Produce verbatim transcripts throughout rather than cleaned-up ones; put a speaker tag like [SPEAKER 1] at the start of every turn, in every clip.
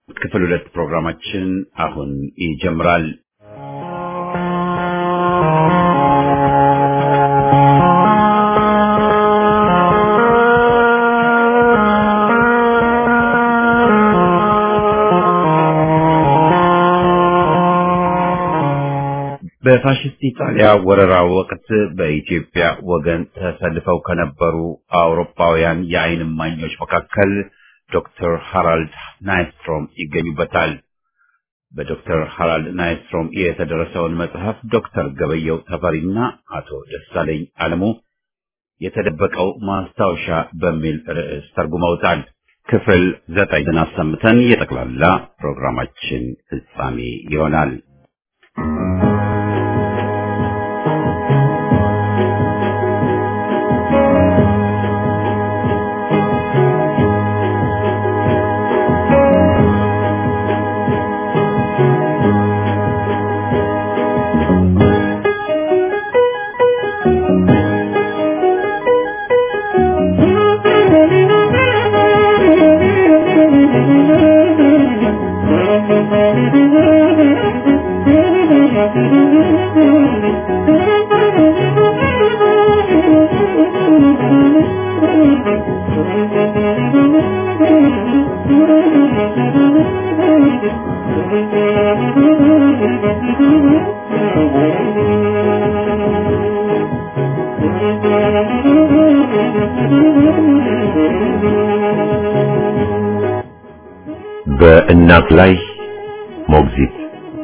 [SPEAKER 1] ክፍል ሁለት ፕሮግራማችን አሁን ይጀምራል። በፋሽስት ኢጣሊያ ወረራ ወቅት በኢትዮጵያ ወገን ተሰልፈው ከነበሩ አውሮፓውያን የዓይን እማኞች መካከል ዶክተር ሃራልድ ናይስትሮም ይገኙበታል። በዶክተር ሃራልድ ናይስትሮም የተደረሰውን መጽሐፍ ዶክተር ገበየው ተፈሪና አቶ ደሳለኝ አለሙ የተደበቀው ማስታወሻ በሚል ርዕስ ተርጉመውታል። ክፍል ዘጠኝ አሰምተን የጠቅላላ ፕሮግራማችን ፍጻሜ ይሆናል። በእናት ላይ ሞግዚት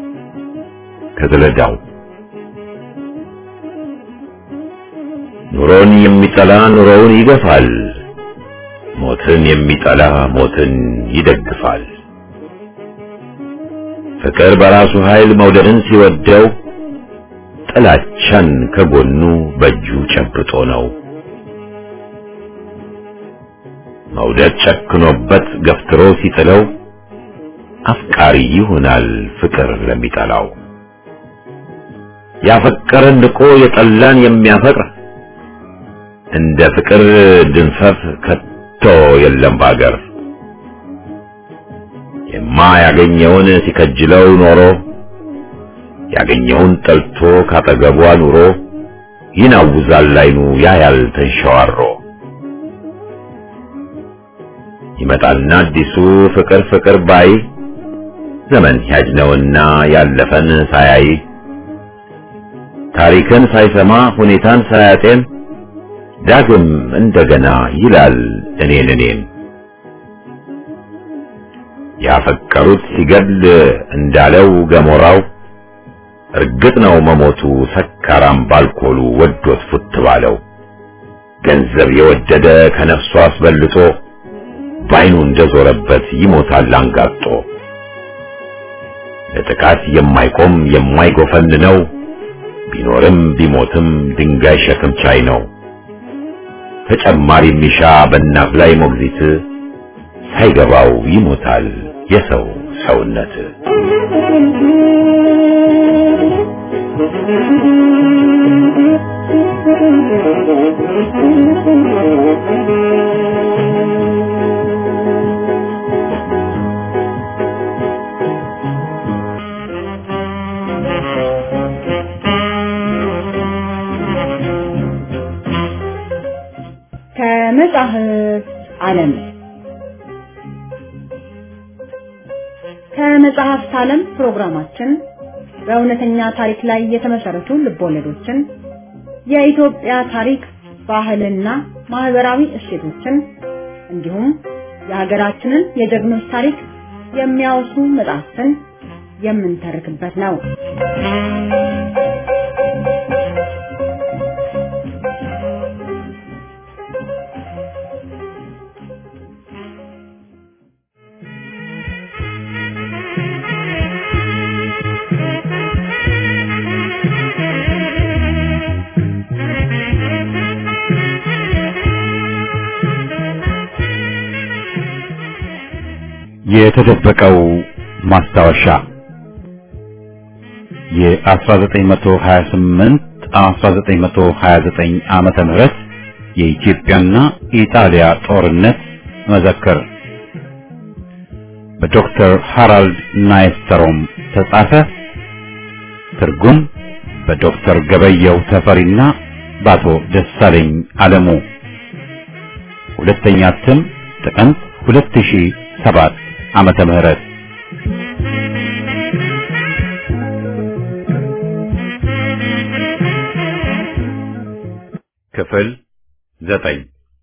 [SPEAKER 1] ከዘለዳው ኑሮን የሚጠላ ኑሮውን ይገፋል፣ ሞትን የሚጠላ ሞትን ይደግፋል። ፍቅር በራሱ ኃይል መውደድን ሲወደው ጥላቻን ከጎኑ በእጁ ጨብጦ ነው። መውደድ ጨክኖበት ገፍትሮ ሲጥለው አፍቃሪ ይሆናል ፍቅር ለሚጠላው። ያፈቀረን ንቆ የጠላን የሚያፈቅር እንደ ፍቅር ድንፈት ከቶ የለም ባገር። የማያገኘውን ሲከጅለው ኖሮ ያገኘውን ጠልቶ ካጠገቧ ኑሮ ይናውዛል አይኑ ያያል ተንሸዋሮ። ይመጣልና አዲሱ ፍቅር ፍቅር ባይ ዘመን ያጅነውና ያለፈን ሳያይ ታሪክን ሳይሰማ ሁኔታን ሳያጤን ዳግም እንደገና ይላል እኔን እኔን። ያፈቀሩት ሲገድል እንዳለው ገሞራው እርግጥ ነው መሞቱ ሰካራም ባልኮሉ ወዶት ፉት ባለው። ገንዘብ የወደደ ከነፍሱ አስበልጦ ባይኑ እንደዞረበት ይሞታል አንጋጦ። ለጥቃት የማይቆም የማይጎፈን ነው ቢኖርም ቢሞትም ድንጋይ ሸክም ቻይ ነው። ተጨማሪ ሚሻ በእናት ላይ ሞግዚት ሳይገባው ይሞታል የሰው ሰውነት።
[SPEAKER 2] ከመጽሐፍ ዓለም ከመጽሐፍት ዓለም ፕሮግራማችን በእውነተኛ ታሪክ ላይ የተመሰረቱ ልቦለዶችን፣ የኢትዮጵያ ታሪክ፣ ባህልና ማህበራዊ እሴቶችን እንዲሁም የሀገራችንን የጀግኖች ታሪክ የሚያወሱ መጽሐፍትን የምንተርክበት ነው።
[SPEAKER 1] የተደበቀው ማስታወሻ የ1928 1929 ዓመተ ምህረት የኢትዮጵያና ኢጣሊያ ጦርነት መዘክር በዶክተር ሃራልድ ናይስትሮም ተጻፈ። ትርጉም በዶክተር ገበየው ተፈሪና በአቶ ደሳለኝ አለሙ። ሁለተኛ እትም ጥቅምት ሁለት ሺህ ሰባት ዓመተ ምህረት። ክፍል ዘጠኝ።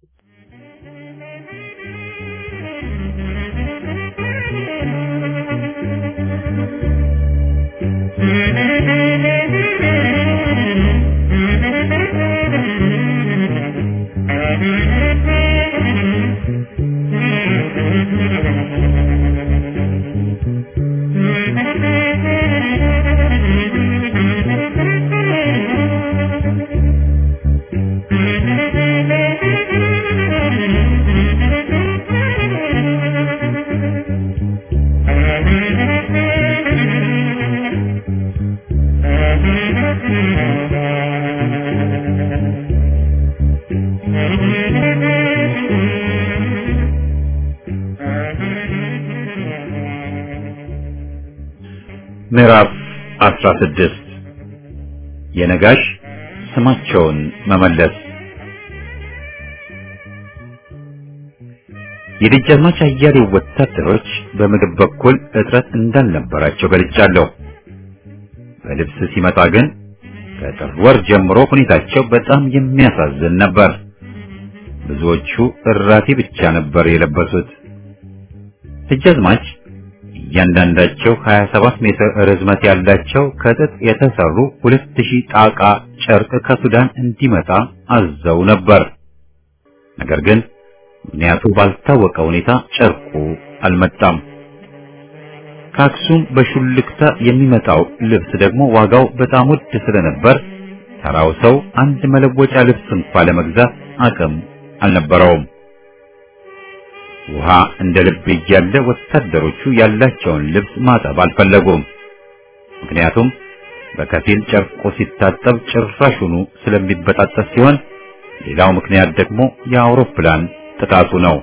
[SPEAKER 1] ምዕራፍ አስራ ስድስት የነጋሽ ስማቸውን መመለስ። የደጃዝማች አያሌው ወታደሮች በምግብ በኩል እጥረት እንዳልነበራቸው ገልጫለሁ። በልብስ ሲመጣ ግን ከጥር ወር ጀምሮ ሁኔታቸው በጣም የሚያሳዝን ነበር። ብዙዎቹ እራፊ ብቻ ነበር የለበሱት። ደጃዝማች እያንዳንዳቸው ሀያ ሰባት ሜትር ርዝመት ያላቸው ከጥጥ የተሰሩ ሁለት ሺህ ጣቃ ጨርቅ ከሱዳን እንዲመጣ አዘው ነበር። ነገር ግን ምክንያቱ ባልታወቀ ሁኔታ ጨርቁ አልመጣም። ከአክሱም በሹልክታ የሚመጣው ልብስ ደግሞ ዋጋው በጣም ውድ ስለነበር ተራው ሰው አንድ መለወጫ ልብስ እንኳን ለመግዛት አቅም አልነበረውም። ውሃ እንደ ልብ እያለ ወታደሮቹ ያላቸውን ልብስ ማጠብ አልፈለጉም። ምክንያቱም በከፊል ጨርቁ ሲታጠብ ጭራሹኑ ስለሚበጣጠስ ሲሆን፣ ሌላው ምክንያት ደግሞ የአውሮፕላን ጥቃቱ ነው።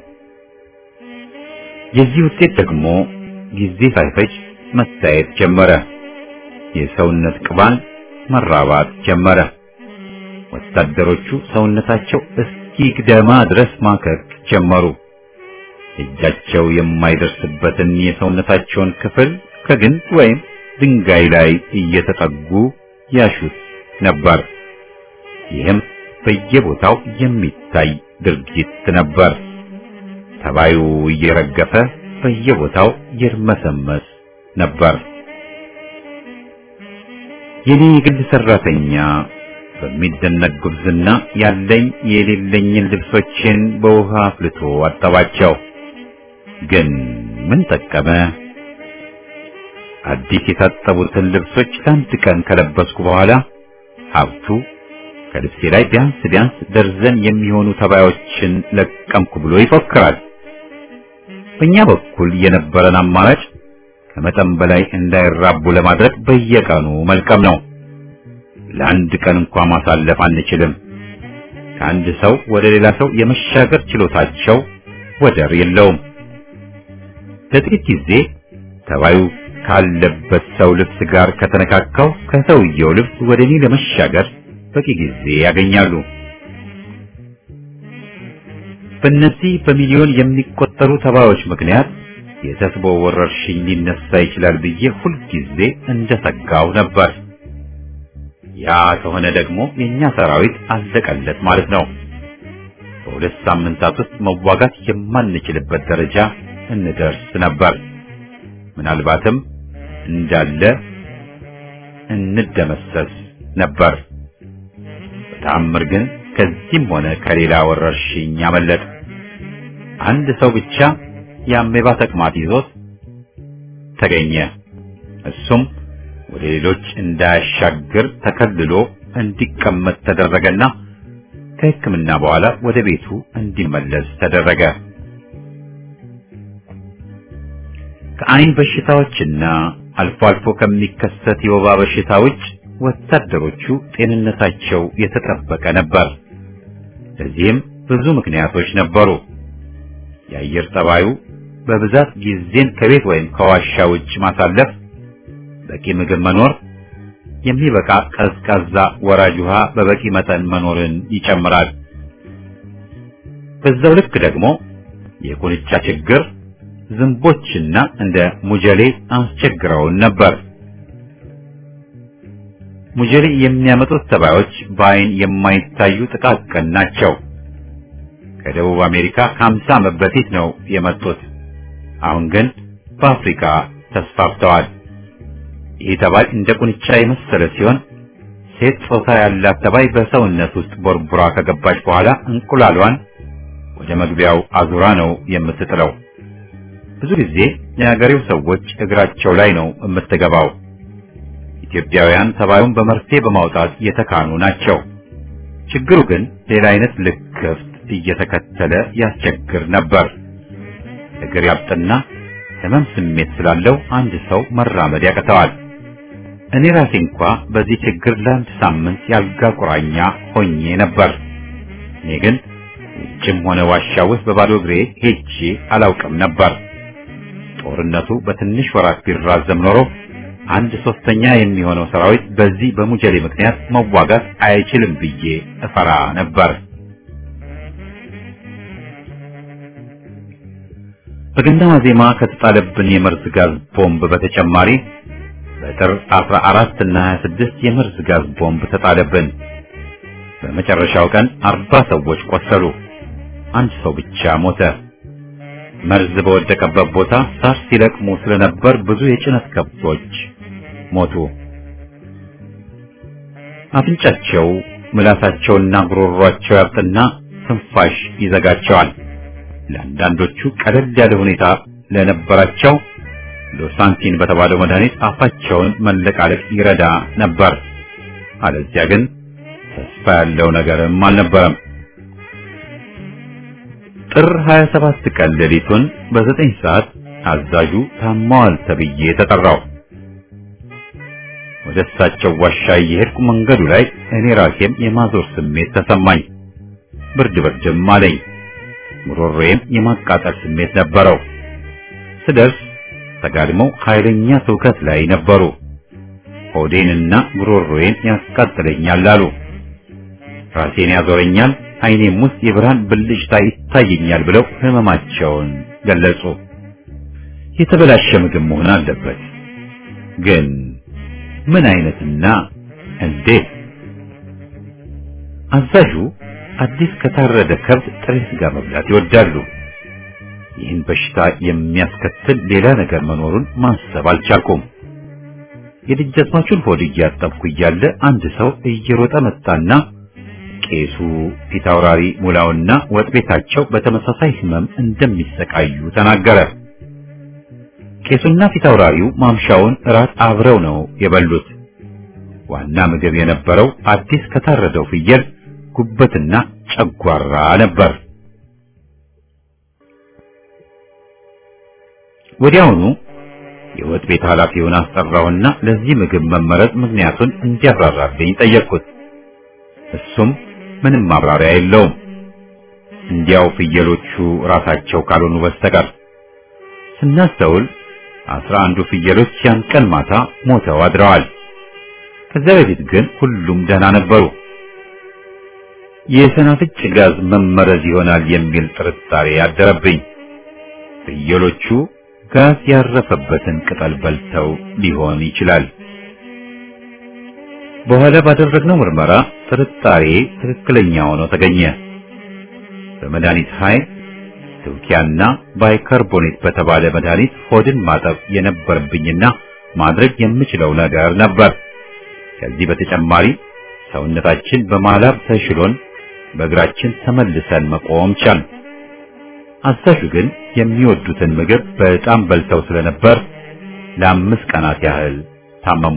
[SPEAKER 1] የዚህ ውጤት ደግሞ ጊዜ ሳይፈጅ መታየት ጀመረ። የሰውነት ቅባል መራባት ጀመረ። ወታደሮቹ ሰውነታቸው እስኪግደማ ድረስ ማከክ ጀመሩ። እጃቸው የማይደርስበትን የሰውነታቸውን ክፍል ከግንድ ወይም ድንጋይ ላይ እየተጠጉ ያሹት ነበር። ይህም በየቦታው የሚታይ ድርጊት ነበር። ተባዩ እየረገፈ በየቦታው ይርመሰመስ ነበር። የኔ የግል ሰራተኛ በሚደነቅ ጉብዝና ያለኝ የሌለኝን ልብሶችን በውሃ አፍልቶ አጠባቸው። ግን ምን ጠቀመ? አዲስ የታጠቡትን ልብሶች ለአንድ ቀን ከለበስኩ በኋላ ሀብቱ ከልብሴ ላይ ቢያንስ ቢያንስ ደርዘን የሚሆኑ ተባዮችን ለቀምኩ ብሎ ይፎክራል። በእኛ በኩል የነበረን አማራጭ ከመጠን በላይ እንዳይራቡ ለማድረግ በየቀኑ መልቀም ነው። ለአንድ ቀን እንኳን ማሳለፍ አንችልም። ከአንድ ሰው ወደ ሌላ ሰው የመሻገር ችሎታቸው ወደር የለውም። ለጥቂት ጊዜ ተባዩ ካለበት ሰው ልብስ ጋር ከተነካካው ከሰውየው ልብስ ወደ እኔ ለመሻገር በቂ ጊዜ ያገኛሉ። በእነዚህ በሚሊዮን የሚቆጠሩ ተባዮች ምክንያት የተስቦ ወረርሽኝ ሊነሳ ይችላል ብዬ ሁልጊዜ እንደሰጋው ነበር። ያ ከሆነ ደግሞ የኛ ሰራዊት አለቀለት ማለት ነው። በሁለት ሳምንታት ውስጥ መዋጋት የማንችልበት ደረጃ እንደርስ ነበር። ምናልባትም እንዳለ እንደመሰስ ነበር። በተአምር ግን ከዚህም ሆነ ከሌላ ወረርሽኝ አመለጥ። አንድ ሰው ብቻ የአሜባ ተቅማጥ ይዞት ተገኘ። እሱም ወደ ሌሎች እንዳያሻግር ተከልሎ እንዲቀመጥ ተደረገና ከሕክምና በኋላ ወደ ቤቱ እንዲመለስ ተደረገ። ከአይን በሽታዎችና አልፎ አልፎ ከሚከሰት የወባ በሽታ ውጭ ወታደሮቹ ጤንነታቸው የተጠበቀ ነበር። ለዚህም ብዙ ምክንያቶች ነበሩ። የአየር ጠባዩ በብዛት ጊዜን ከቤት ወይም ከዋሻ ውጭ ማሳለፍ፣ በቂ ምግብ መኖር፣ የሚበቃ ቀዝቃዛ ወራጅ ውሃ በበቂ መጠን መኖርን ይጨምራል። በዛው ልክ ደግሞ የቁንጫ ችግር፣ ዝንቦችና እንደ ሙጀሌ አስቸግረውን ነበር። ሙጀሌ የሚያመጡት ተባዮች በአይን የማይታዩ ጥቃቅን ናቸው። ከደቡብ አሜሪካ ከሀምሳ ዓመት በፊት ነው የመጡት። አሁን ግን በአፍሪካ ተስፋፍተዋል። ይህ ተባይ እንደ ቁንጫ የመሰለ ሲሆን ሴት ጾታ ያላት ተባይ በሰውነት ውስጥ ቦርቡራ ከገባች በኋላ እንቁላሏን ወደ መግቢያው አዙራ ነው የምትጥለው። ብዙ ጊዜ የሀገሬው ሰዎች እግራቸው ላይ ነው የምትገባው። ኢትዮጵያውያን ተባዩን በመርፌ በማውጣት የተካኑ ናቸው። ችግሩ ግን ሌላ አይነት ልክፍት እየተከተለ ያስቸግር ነበር። እግር ያብጥና ህመም ስሜት ስላለው አንድ ሰው መራመድ ያቅተዋል። እኔ ራሴ እንኳ በዚህ ችግር ለአንድ ሳምንት ያልጋ ቁራኛ ሆኜ ነበር። እኔ ግን ውጭም ሆነ ዋሻ ውስጥ በባዶ እግሬ ሄጄ አላውቅም ነበር። ጦርነቱ በትንሽ ወራት ቢራዘም ኖሮ አንድ ሶስተኛ የሚሆነው ሰራዊት በዚህ በሙጀሌ ምክንያት መዋጋት አይችልም ብዬ እፈራ ነበር። በገና ዋዜማ ከተጣለብን የመርዝ ጋዝ ቦምብ በተጨማሪ በጥር አስራ አራት እና ሀያ ስድስት የመርዝ ጋዝ ቦምብ ተጣለብን። በመጨረሻው ቀን አርባ ሰዎች ቆሰሉ። አንድ ሰው ብቻ ሞተ። መርዝ በወደቀበት ቦታ ሳር ሲለቅሙ ስለነበር ብዙ የጭነት ከብቶች ሞቱ። አፍንጫቸው፣ ምላሳቸውና ጉሮሯቸው ያብጥና ትንፋሽ ይዘጋቸዋል። ለአንዳንዶቹ ቀለል ያለ ሁኔታ ለነበራቸው ሎሳንቲን በተባለው መድኃኒት አፋቸውን መለቃለቅ ይረዳ ነበር። አለዚያ ግን ተስፋ ያለው ነገርም አልነበረም። ጥር ሀያ ሰባት ቀን ሌሊቱን በዘጠኝ ሰዓት አዛዡ ታማዋል ተብዬ ተጠራው። ወደ እሳቸው ዋሻ እየሄድኩ መንገዱ ላይ እኔ ራሴም የማዞር ስሜት ተሰማኝ። ብርድ ብርድም አለኝ። ጉሮሮዬም የማቃጠል ስሜት ነበረው። ስደርስ ተጋድመው ኃይለኛ ትውከት ላይ ነበሩ። ሆዴንና ጉሮሮዬን ያስቃጥለኛል አሉ። ራሴን ያዞረኛል፣ ዓይኔም ውስጥ የብርሃን ብልጭታ ይታየኛል ብለው ህመማቸውን ገለጹ። የተበላሸ ምግብ መሆን አለበት። ግን ምን አይነትና እንዴት? አዛዡ አዲስ ከታረደ ከብት ጥሬ ስጋ መብላት ይወዳሉ። ይህን በሽታ የሚያስከትል ሌላ ነገር መኖሩን ማሰብ አልቻልኩም። የደጃዝማቹን ሆድ እያጠብኩ እያለ አንድ ሰው እየሮጠ መጣና ቄሱ ፊታውራሪ ሙላውና ወጥ ቤታቸው በተመሳሳይ ህመም እንደሚሰቃዩ ተናገረ። ቄሱና ፊታውራሪው ማምሻውን እራት አብረው ነው የበሉት። ዋና ምግብ የነበረው አዲስ ከታረደው ፍየል ጉበትና ጨጓራ ነበር። ወዲያውኑ የወጥ ቤት ኃላፊውን አስጠራውና ለዚህ ምግብ መመረጥ ምክንያቱን እንዲያብራራልኝ ጠየቅኩት። እሱም ምንም ማብራሪያ የለውም፣ እንዲያው ፍየሎቹ ራሳቸው ካልሆኑ በስተቀር። ስናስተውል አስራ አንዱ ፍየሎች ያን ቀን ማታ ሞተው አድረዋል። ከዚያ በፊት ግን ሁሉም ደህና ነበሩ። የሰናፍጭ ጋዝ መመረዝ ይሆናል የሚል ጥርጣሬ ያደረብኝ። ፍየሎቹ ጋዝ ያረፈበትን ቅጠል በልተው ሊሆን ይችላል። በኋላ ባደረግነው ምርመራ ጥርጣሬ ትክክለኛ ሆኖ ተገኘ። በመድኃኒት ኃይል ትውኪያና ባይካርቦኔት በተባለ መድኃኒት ሆድን ማጠብ የነበረብኝና ማድረግ የምችለው ነገር ነበር። ከዚህ በተጨማሪ ሰውነታችን በማላብ ተሽሎን በእግራችን ተመልሰን መቆም ቻል። አዛዡ ግን የሚወዱትን ምግብ በጣም በልተው ስለነበር ለአምስት ቀናት ያህል ታመሙ።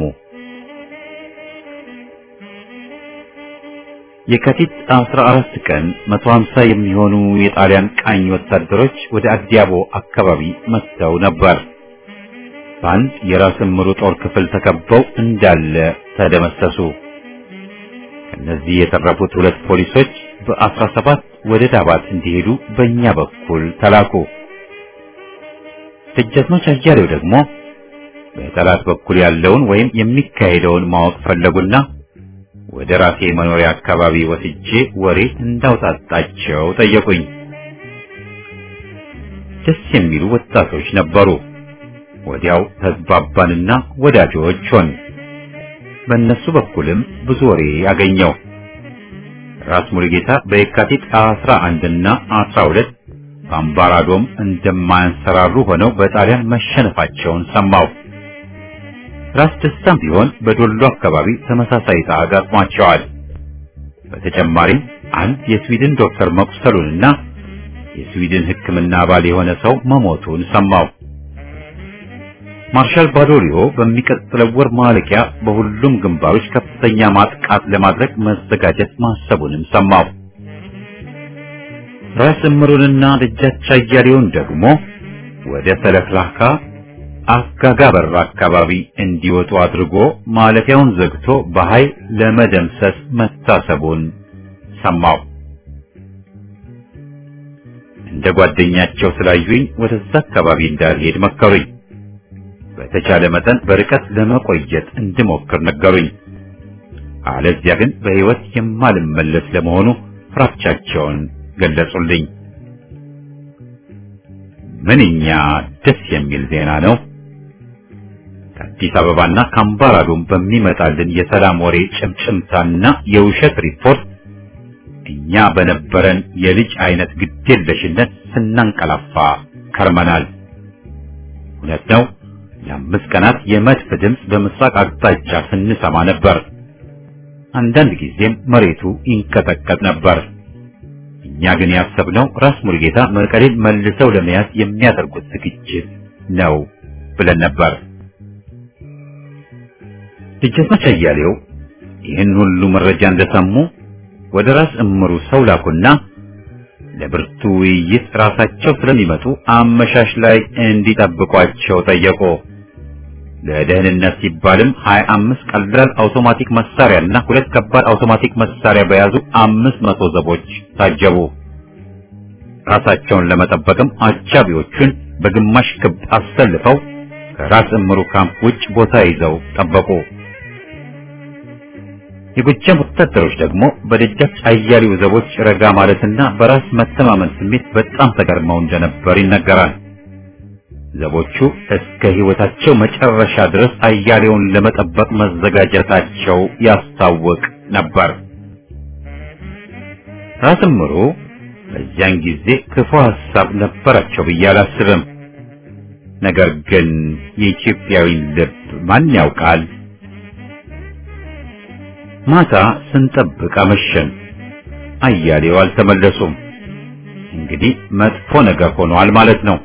[SPEAKER 1] የካቲት አስራ አራት ቀን መቶ ሀምሳ የሚሆኑ የጣሊያን ቃኝ ወታደሮች ወደ አዲያቦ አካባቢ መጥተው ነበር። በአንድ የራስ ምሩ ጦር ክፍል ተከበው እንዳለ ተደመሰሱ። ከነዚህ የተረፉት ሁለት ፖሊሶች በአስራ ሰባት ወደ ዳባት እንዲሄዱ በእኛ በኩል ተላኩ። ደጃዝማች አያሌው ደግሞ በጠላት በኩል ያለውን ወይም የሚካሄደውን ማወቅ ፈለጉና ወደ ራሴ መኖሪያ አካባቢ ወስጄ ወሬ እንዳውጣጣቸው ጠየቁኝ። ደስ የሚሉ ወጣቶች ነበሩ። ወዲያው ተግባባንና ወዳጆች ሆን። በእነሱ በኩልም ብዙ ወሬ ያገኘው። ራስ ሙሉጌታ በየካቲት አስራ አንድ እና አስራ ሁለት በአምባራዶም እንደማያንሰራሩ ሆነው በጣሊያን መሸነፋቸውን ሰማው። ራስ ደስታም ቢሆን በዶሎ አካባቢ ተመሳሳይ ዕጣ ገጥሟቸዋል። በተጨማሪም አንድ የስዊድን ዶክተር መቁሰሉንና የስዊድን ሕክምና አባል የሆነ ሰው መሞቱን ሰማው። ማርሻል ባዶሊዮ በሚቀጥለው ወር ማለቂያ በሁሉም ግንባሮች ከፍተኛ ማጥቃት ለማድረግ መዘጋጀት ማሰቡንም ሰማው። ራስ እምሩንና ደጃች አያሌውን ደግሞ ወደ ሰለፍላካ አጋጋ በር አካባቢ እንዲወጡ አድርጎ ማለፊያውን ዘግቶ በኃይል ለመደምሰስ መታሰቡን ሰማው። እንደ ጓደኛቸው ስላዩኝ ወደዛ አካባቢ እንዳልሄድ መከሩኝ። በተቻለ መጠን በርቀት ለመቆየት እንድሞክር ነገሩኝ። አለዚያ ግን በሕይወት የማልመለስ ለመሆኑ ፍራቻቸውን ገለጹልኝ። ምንኛ ደስ የሚል ዜና ነው! ከአዲስ አበባና ከአምባራዶም በሚመጣልን የሰላም ወሬ ጭምጭምታና የውሸት ሪፖርት እኛ በነበረን የልጅ አይነት ግዴለሽነት ስናንቀላፋ ከርመናል። እውነት ነው። ለአምስት ቀናት የመድፍ ድምፅ በምስራቅ አቅጣጫ ስንሰማ ነበር። አንዳንድ ጊዜም መሬቱ ይንቀጠቀጥ ነበር። እኛ ግን ያሰብነው ራስ ሙሉጌታ መቀሌን መልሰው ለመያዝ የሚያደርጉት ዝግጅት ነው ብለን ነበር። ደጃዝማች አያሌው ይህን ሁሉ መረጃ እንደሰሙ ወደ ራስ እምሩ ሰው ላኩና ለብርቱ ውይይት ራሳቸው ስለሚመጡ አመሻሽ ላይ እንዲጠብቋቸው ጠየቁ። ለደህንነት ሲባልም ሀያ አምስት ቀላል አውቶማቲክ መሳሪያና ሁለት ከባድ አውቶማቲክ መሳሪያ በያዙ አምስት መቶ ዘቦች ታጀቡ። ራሳቸውን ለመጠበቅም አጃቢዎቹን በግማሽ ክብ አሰልፈው ከራስ እምሩ ካምፕ ውጭ ቦታ ይዘው ጠበቁ። የጎጃም ወታደሮች ደግሞ በደጃች አያሌው ዘቦች ረጋ ማለትና በራስ መተማመን ስሜት በጣም ተገርመው እንደነበር ይነገራል። ዘቦቹ እስከ ሕይወታቸው መጨረሻ ድረስ አያሌውን ለመጠበቅ መዘጋጀታቸው ያስታውቅ ነበር። ራስ እምሩ በዚያን ጊዜ ክፉ ሐሳብ ነበራቸው ብዬ አላስብም። ነገር ግን የኢትዮጵያዊን ልብ ማን ያውቃል? ማታ ስንጠብቅ አመሸን። አያሌው አልተመለሱም። እንግዲህ መጥፎ ነገር ሆኗል ማለት ነው።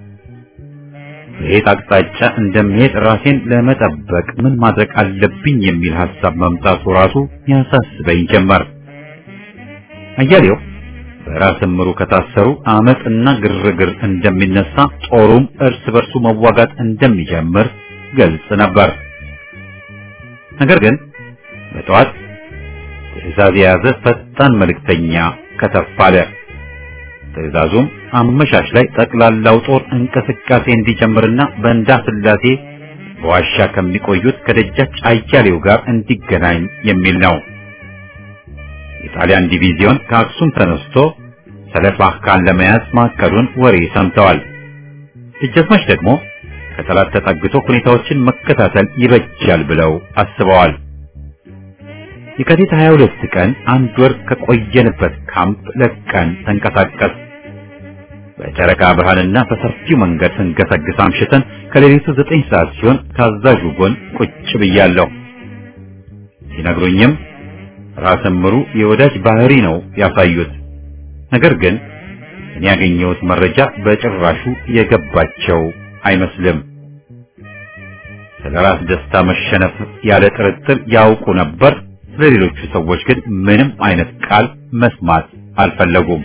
[SPEAKER 1] በየት አቅጣጫ እንደሚሄድ ራሴን ለመጠበቅ ምን ማድረግ አለብኝ የሚል ሐሳብ መምጣቱ ራሱ ያሳስበኝ ጀመር። አያሌው በራስ እምሩ ከታሰሩ አመጽና ግርግር እንደሚነሳ፣ ጦሩም እርስ በርሱ መዋጋት እንደሚጀምር ገልጽ ነበር። ነገር ግን በጠዋት ትዕዛዝ የያዘ ፈጣን መልእክተኛ ከተፍ አለ። ትዕዛዙም አመሻሽ ላይ ጠቅላላው ጦር እንቅስቃሴ እንዲጀምርና በእንዳ ስላሴ በዋሻ ከሚቆዩት ከደጃች አያሌው ጋር እንዲገናኝ የሚል ነው። የጣሊያን ዲቪዚዮን ከአክሱም ተነስቶ ሰለፍላካን ለመያዝ ማቀዱን ወሬ ሰምተዋል። ደጃዝማች ደግሞ ከጠላት ተጠግቶ ሁኔታዎችን መከታተል ይበጃል ብለው አስበዋል። የካቲት ሀያ ሁለት ቀን አንድ ወር ከቆየንበት ካምፕ ለቀን ተንቀሳቀስ። በጨረቃ ብርሃንና በሰፊው መንገድ ስንገሰግስ አምሽተን ከሌሊቱ ዘጠኝ ሰዓት ሲሆን ታዛዡ ጎን ቁጭ ብያለሁ። ሲነግሩኝም ራስ እምሩ የወዳጅ ባህሪ ነው ያሳዩት። ነገር ግን እኔ ያገኘሁት መረጃ በጭራሹ የገባቸው አይመስልም። ስለ ራስ ደስታ መሸነፍ ያለ ጥርጥር ያውቁ ነበር። ለሌሎቹ ሰዎች ግን ምንም አይነት ቃል መስማት አልፈለጉም።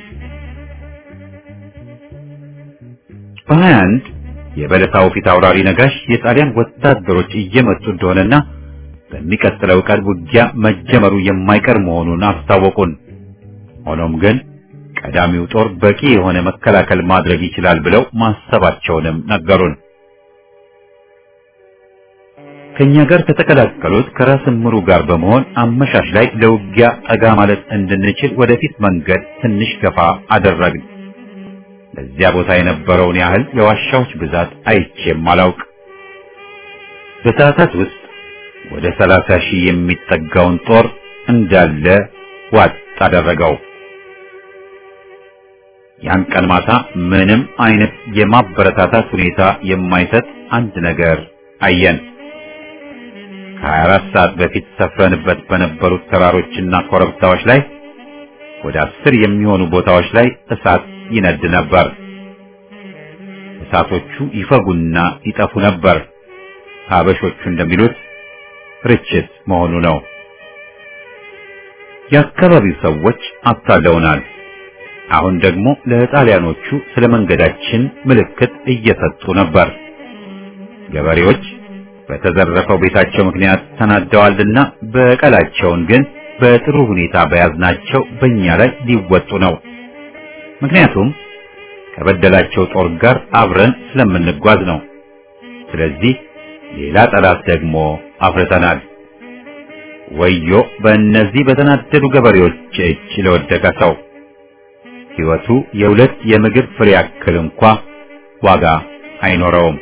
[SPEAKER 1] በሀያ አንድ የበለሳው ፊት አውራሪ ነጋሽ የጣሊያን ወታደሮች እየመጡ እንደሆነና በሚቀጥለው ቀን ውጊያ መጀመሩ የማይቀር መሆኑን አስታወቁን። ሆኖም ግን ቀዳሚው ጦር በቂ የሆነ መከላከል ማድረግ ይችላል ብለው ማሰባቸውንም ነገሩን። ከኛ ጋር ከተቀላቀሉት ከራስ ምሩ ጋር በመሆን አመሻሽ ላይ ለውጊያ ጠጋ ማለት እንድንችል ወደፊት መንገድ ትንሽ ገፋ አደረግን። ለዚያ ቦታ የነበረውን ያህል የዋሻዎች ብዛት አይቼም አላውቅ። በሰዓታት ውስጥ ወደ ሰላሳ ሺህ የሚጠጋውን ጦር እንዳለ ዋጥ አደረገው። ያን ቀን ማታ ምንም አይነት የማበረታታት ሁኔታ የማይሰጥ አንድ ነገር አየን። ከሀያ አራት ሰዓት በፊት ሰፍረንበት በነበሩት ተራሮችና ኮረብታዎች ላይ ወደ አስር የሚሆኑ ቦታዎች ላይ እሳት ይነድ ነበር። እሳቶቹ ይፈጉና ይጠፉ ነበር። ሀበሾቹ እንደሚሉት ርችት መሆኑ ነው። የአካባቢው ሰዎች አታለውናል። አሁን ደግሞ ለጣሊያኖቹ ስለ መንገዳችን ምልክት እየሰጡ ነበር። ገበሬዎች በተዘረፈው ቤታቸው ምክንያት ተናደዋልና በቀላቸውን ግን በጥሩ ሁኔታ በያዝናቸው በእኛ ላይ ሊወጡ ነው። ምክንያቱም ከበደላቸው ጦር ጋር አብረን ስለምንጓዝ ነው። ስለዚህ ሌላ ጠላት ደግሞ አፍርተናል። ወዮ በእነዚህ በተናደዱ ገበሬዎች እጅ ለወደቀ ሰው ሕይወቱ የሁለት የምግብ ፍሬ ያክል እንኳ ዋጋ አይኖረውም።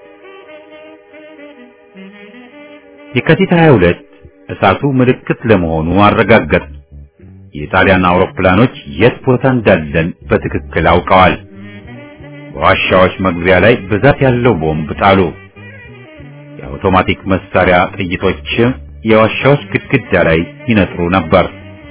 [SPEAKER 1] የካቲት ሃያ ሁለት እሳቱ ምልክት ለመሆኑ አረጋገጥ። የጣሊያን አውሮፕላኖች የት ቦታ እንዳለን በትክክል አውቀዋል። በዋሻዎች መግቢያ ላይ ብዛት ያለው ቦምብ ጣሉ። የአውቶማቲክ መሳሪያ ጥይቶች የዋሻዎች ግድግዳ ላይ ይነጥሩ ነበር።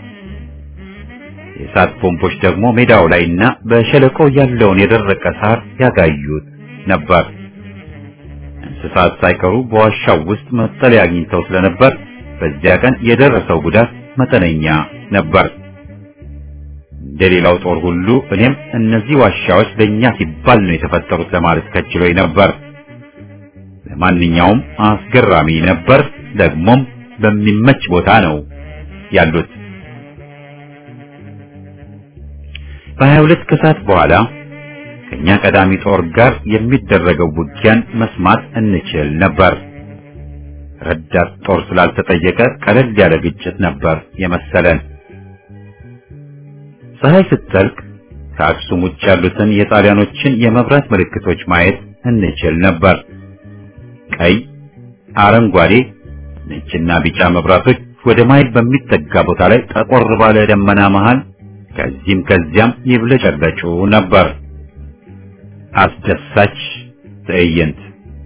[SPEAKER 1] የእሳት ቦምቦች ደግሞ ሜዳው ላይና በሸለቆ ያለውን የደረቀ ሳር ያጋዩት ነበር። እንስሳት ሳይቀሩ በዋሻው ውስጥ መጠለያ አግኝተው ስለነበር በዚያ ቀን የደረሰው ጉዳት መጠነኛ ነበር። እንደሌላው ጦር ሁሉ እኔም እነዚህ ዋሻዎች ለኛ ሲባል ነው የተፈጠሩት ለማለት ከችሎኝ ነበር። ለማንኛውም አስገራሚ ነበር። ደግሞም በሚመች ቦታ ነው ያሉት። በሀያ ሁለት ከሰዓት በኋላ ከኛ ቀዳሚ ጦር ጋር የሚደረገው ውጊያን መስማት እንችል ነበር። ረዳት ጦር ስላልተጠየቀ ቀለል ያለ ግጭት ነበር የመሰለን። ፀሐይ ስትጠልቅ ከአክሱም ውጭ ያሉትን የጣሊያኖችን የመብራት ምልክቶች ማየት እንችል ነበር። ቀይ፣ አረንጓዴ፣ ነጭና ቢጫ መብራቶች ወደ ማይል በሚጠጋ ቦታ ላይ ጠቆር ባለ ደመና መሃል ከዚህም ከዚያም ይብለጨለጩ ነበር። አስደሳች ትዕይንት።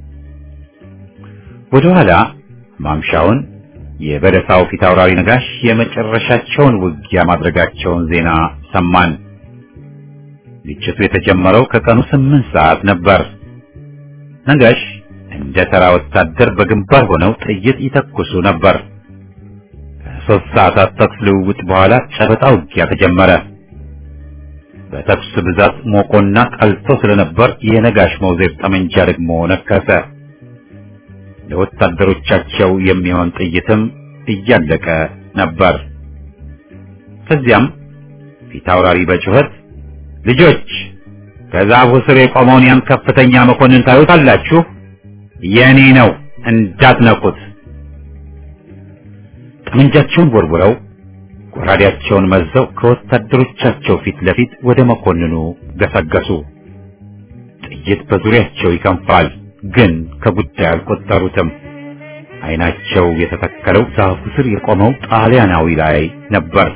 [SPEAKER 1] ወደ ኋላ ማምሻውን የበለሳው ፊት አውራሪ ነጋሽ የመጨረሻቸውን ውጊያ ማድረጋቸውን ዜና ሰማን። ግጭቱ የተጀመረው ከቀኑ ስምንት ሰዓት ነበር። ነጋሽ እንደ ተራ ወታደር በግንባር ሆነው ጥይት ይተኩሱ ነበር። ከሶስት ሰዓታት ተኩስ ልውውጥ በኋላ ጨበጣ ውጊያ ተጀመረ። በተኩስ ብዛት ሞቆና ቀልቶ ስለነበር የነጋሽ መውዜር ጠመንጃ ደግሞ ነከሰ። ለወታደሮቻቸው የሚሆን ጥይትም እያለቀ ነበር። ከዚያም ፊት አውራሪ በጩኸት ልጆች ከዛፉ ስር የቆመውን ያን ከፍተኛ መኮንን ታዩታላችሁ? የኔ ነው፣ እንዳትነኩት። ጠመንጃቸውን ወርውረው ጎራዴያቸውን መዘው ከወታደሮቻቸው ፊት ለፊት ወደ መኮንኑ ገሰገሱ። ጥይት በዙሪያቸው ይከንፋል፣ ግን ከጉዳይ አልቆጠሩትም። ዓይናቸው የተተከለው ዛፉ ስር የቆመው ጣሊያናዊ ላይ ነበር።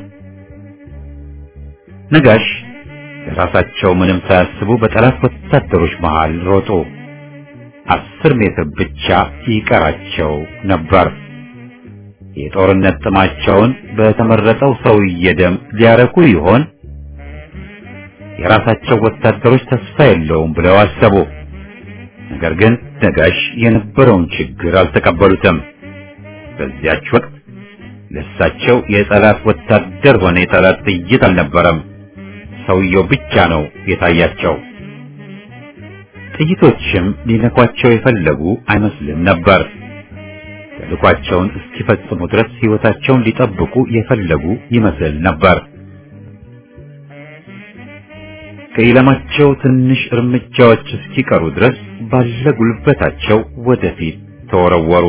[SPEAKER 1] ነጋሽ ለራሳቸው ምንም ሳያስቡ በጠላት ወታደሮች መሃል ሮጡ። አስር ሜትር ብቻ ይቀራቸው ነበር። የጦርነት ጥማቸውን በተመረጠው ሰውዬ ደም ሊያረኩ ይሆን? የራሳቸው ወታደሮች ተስፋ የለውም ብለው አሰቡ። ነገር ግን ነጋሽ የነበረውን ችግር አልተቀበሉትም። በዚያች ወቅት ለሳቸው የጠላት ወታደር ሆነ የጠላት ጥይት አልነበረም፣ ሰውየው ብቻ ነው የታያቸው። ጥይቶችም ሊነኳቸው የፈለጉ አይመስልም ነበር። ተልኳቸውን እስኪፈጽሙ ድረስ ሕይወታቸውን ሊጠብቁ የፈለጉ ይመስል ነበር። ከኢላማቸው ትንሽ እርምጃዎች እስኪቀሩ ድረስ ባለ ጉልበታቸው ወደፊት ተወረወሩ።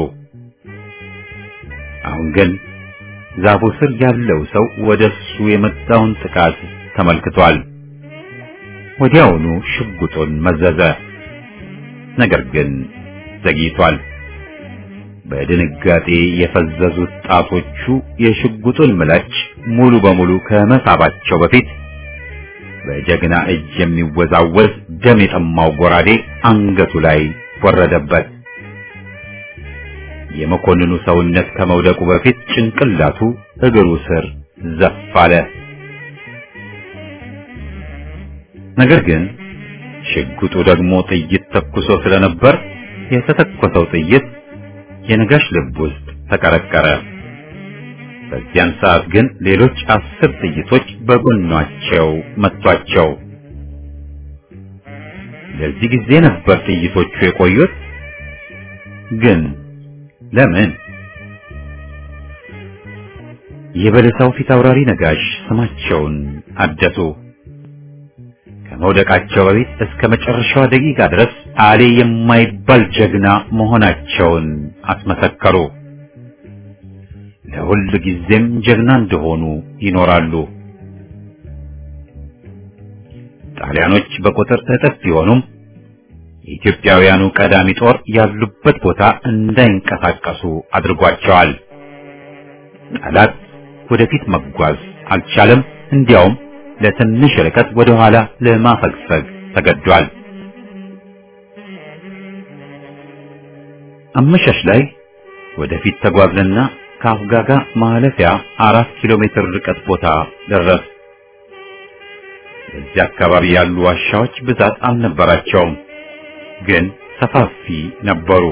[SPEAKER 1] አሁን ግን ዛፉ ስር ያለው ሰው ወደሱ የመጣውን ጥቃት ተመልክቷል። ወዲያውኑ ሽጉጡን መዘዘ። ነገር ግን ዘግይቷል። በድንጋጤ የፈዘዙት ጣቶቹ የሽጉጡን ምላጭ ሙሉ በሙሉ ከመሳባቸው በፊት በጀግና እጅ የሚወዛወዝ ደም የጠማው ጎራዴ አንገቱ ላይ ወረደበት። የመኮንኑ ሰውነት ከመውደቁ በፊት ጭንቅላቱ እግሩ ስር ዘፍ አለ። ነገር ግን ሽጉጡ ደግሞ ጥይት ተኩሶ ስለነበር የተተኮሰው ጥይት የነጋሽ ልብ ውስጥ ተቀረቀረ። በዚያን ሰዓት ግን ሌሎች አስር ጥይቶች በጎናቸው መቷቸው። ለዚህ ጊዜ ነበር ጥይቶቹ የቆዩት። ግን ለምን? የበለሳው ፊት አውራሪ ነጋሽ ስማቸውን አደሱ። ከመውደቃቸው በፊት እስከ መጨረሻው ደቂቃ ድረስ አሌ የማይባል ጀግና መሆናቸውን አስመሰከሩ። ለሁል ጊዜም ጀግና እንደሆኑ ይኖራሉ። ጣሊያኖች በቁጥር እጥፍ ቢሆኑም የኢትዮጵያውያኑ ቀዳሚ ጦር ያሉበት ቦታ እንዳይንቀሳቀሱ አድርጓቸዋል። ጠላት ወደፊት መጓዝ አልቻለም። እንዲያውም ለትንሽ ርቀት ወደ ኋላ ለማፈግፈግ ተገዷል። አመሻሽ ላይ ወደፊት ተጓዝንና ከአፍጋጋ ማለፊያ አራት ኪሎ ሜትር ርቀት ቦታ ደረስ። በዚህ አካባቢ ያሉ ዋሻዎች ብዛት አልነበራቸውም፣ ግን ሰፋፊ ነበሩ።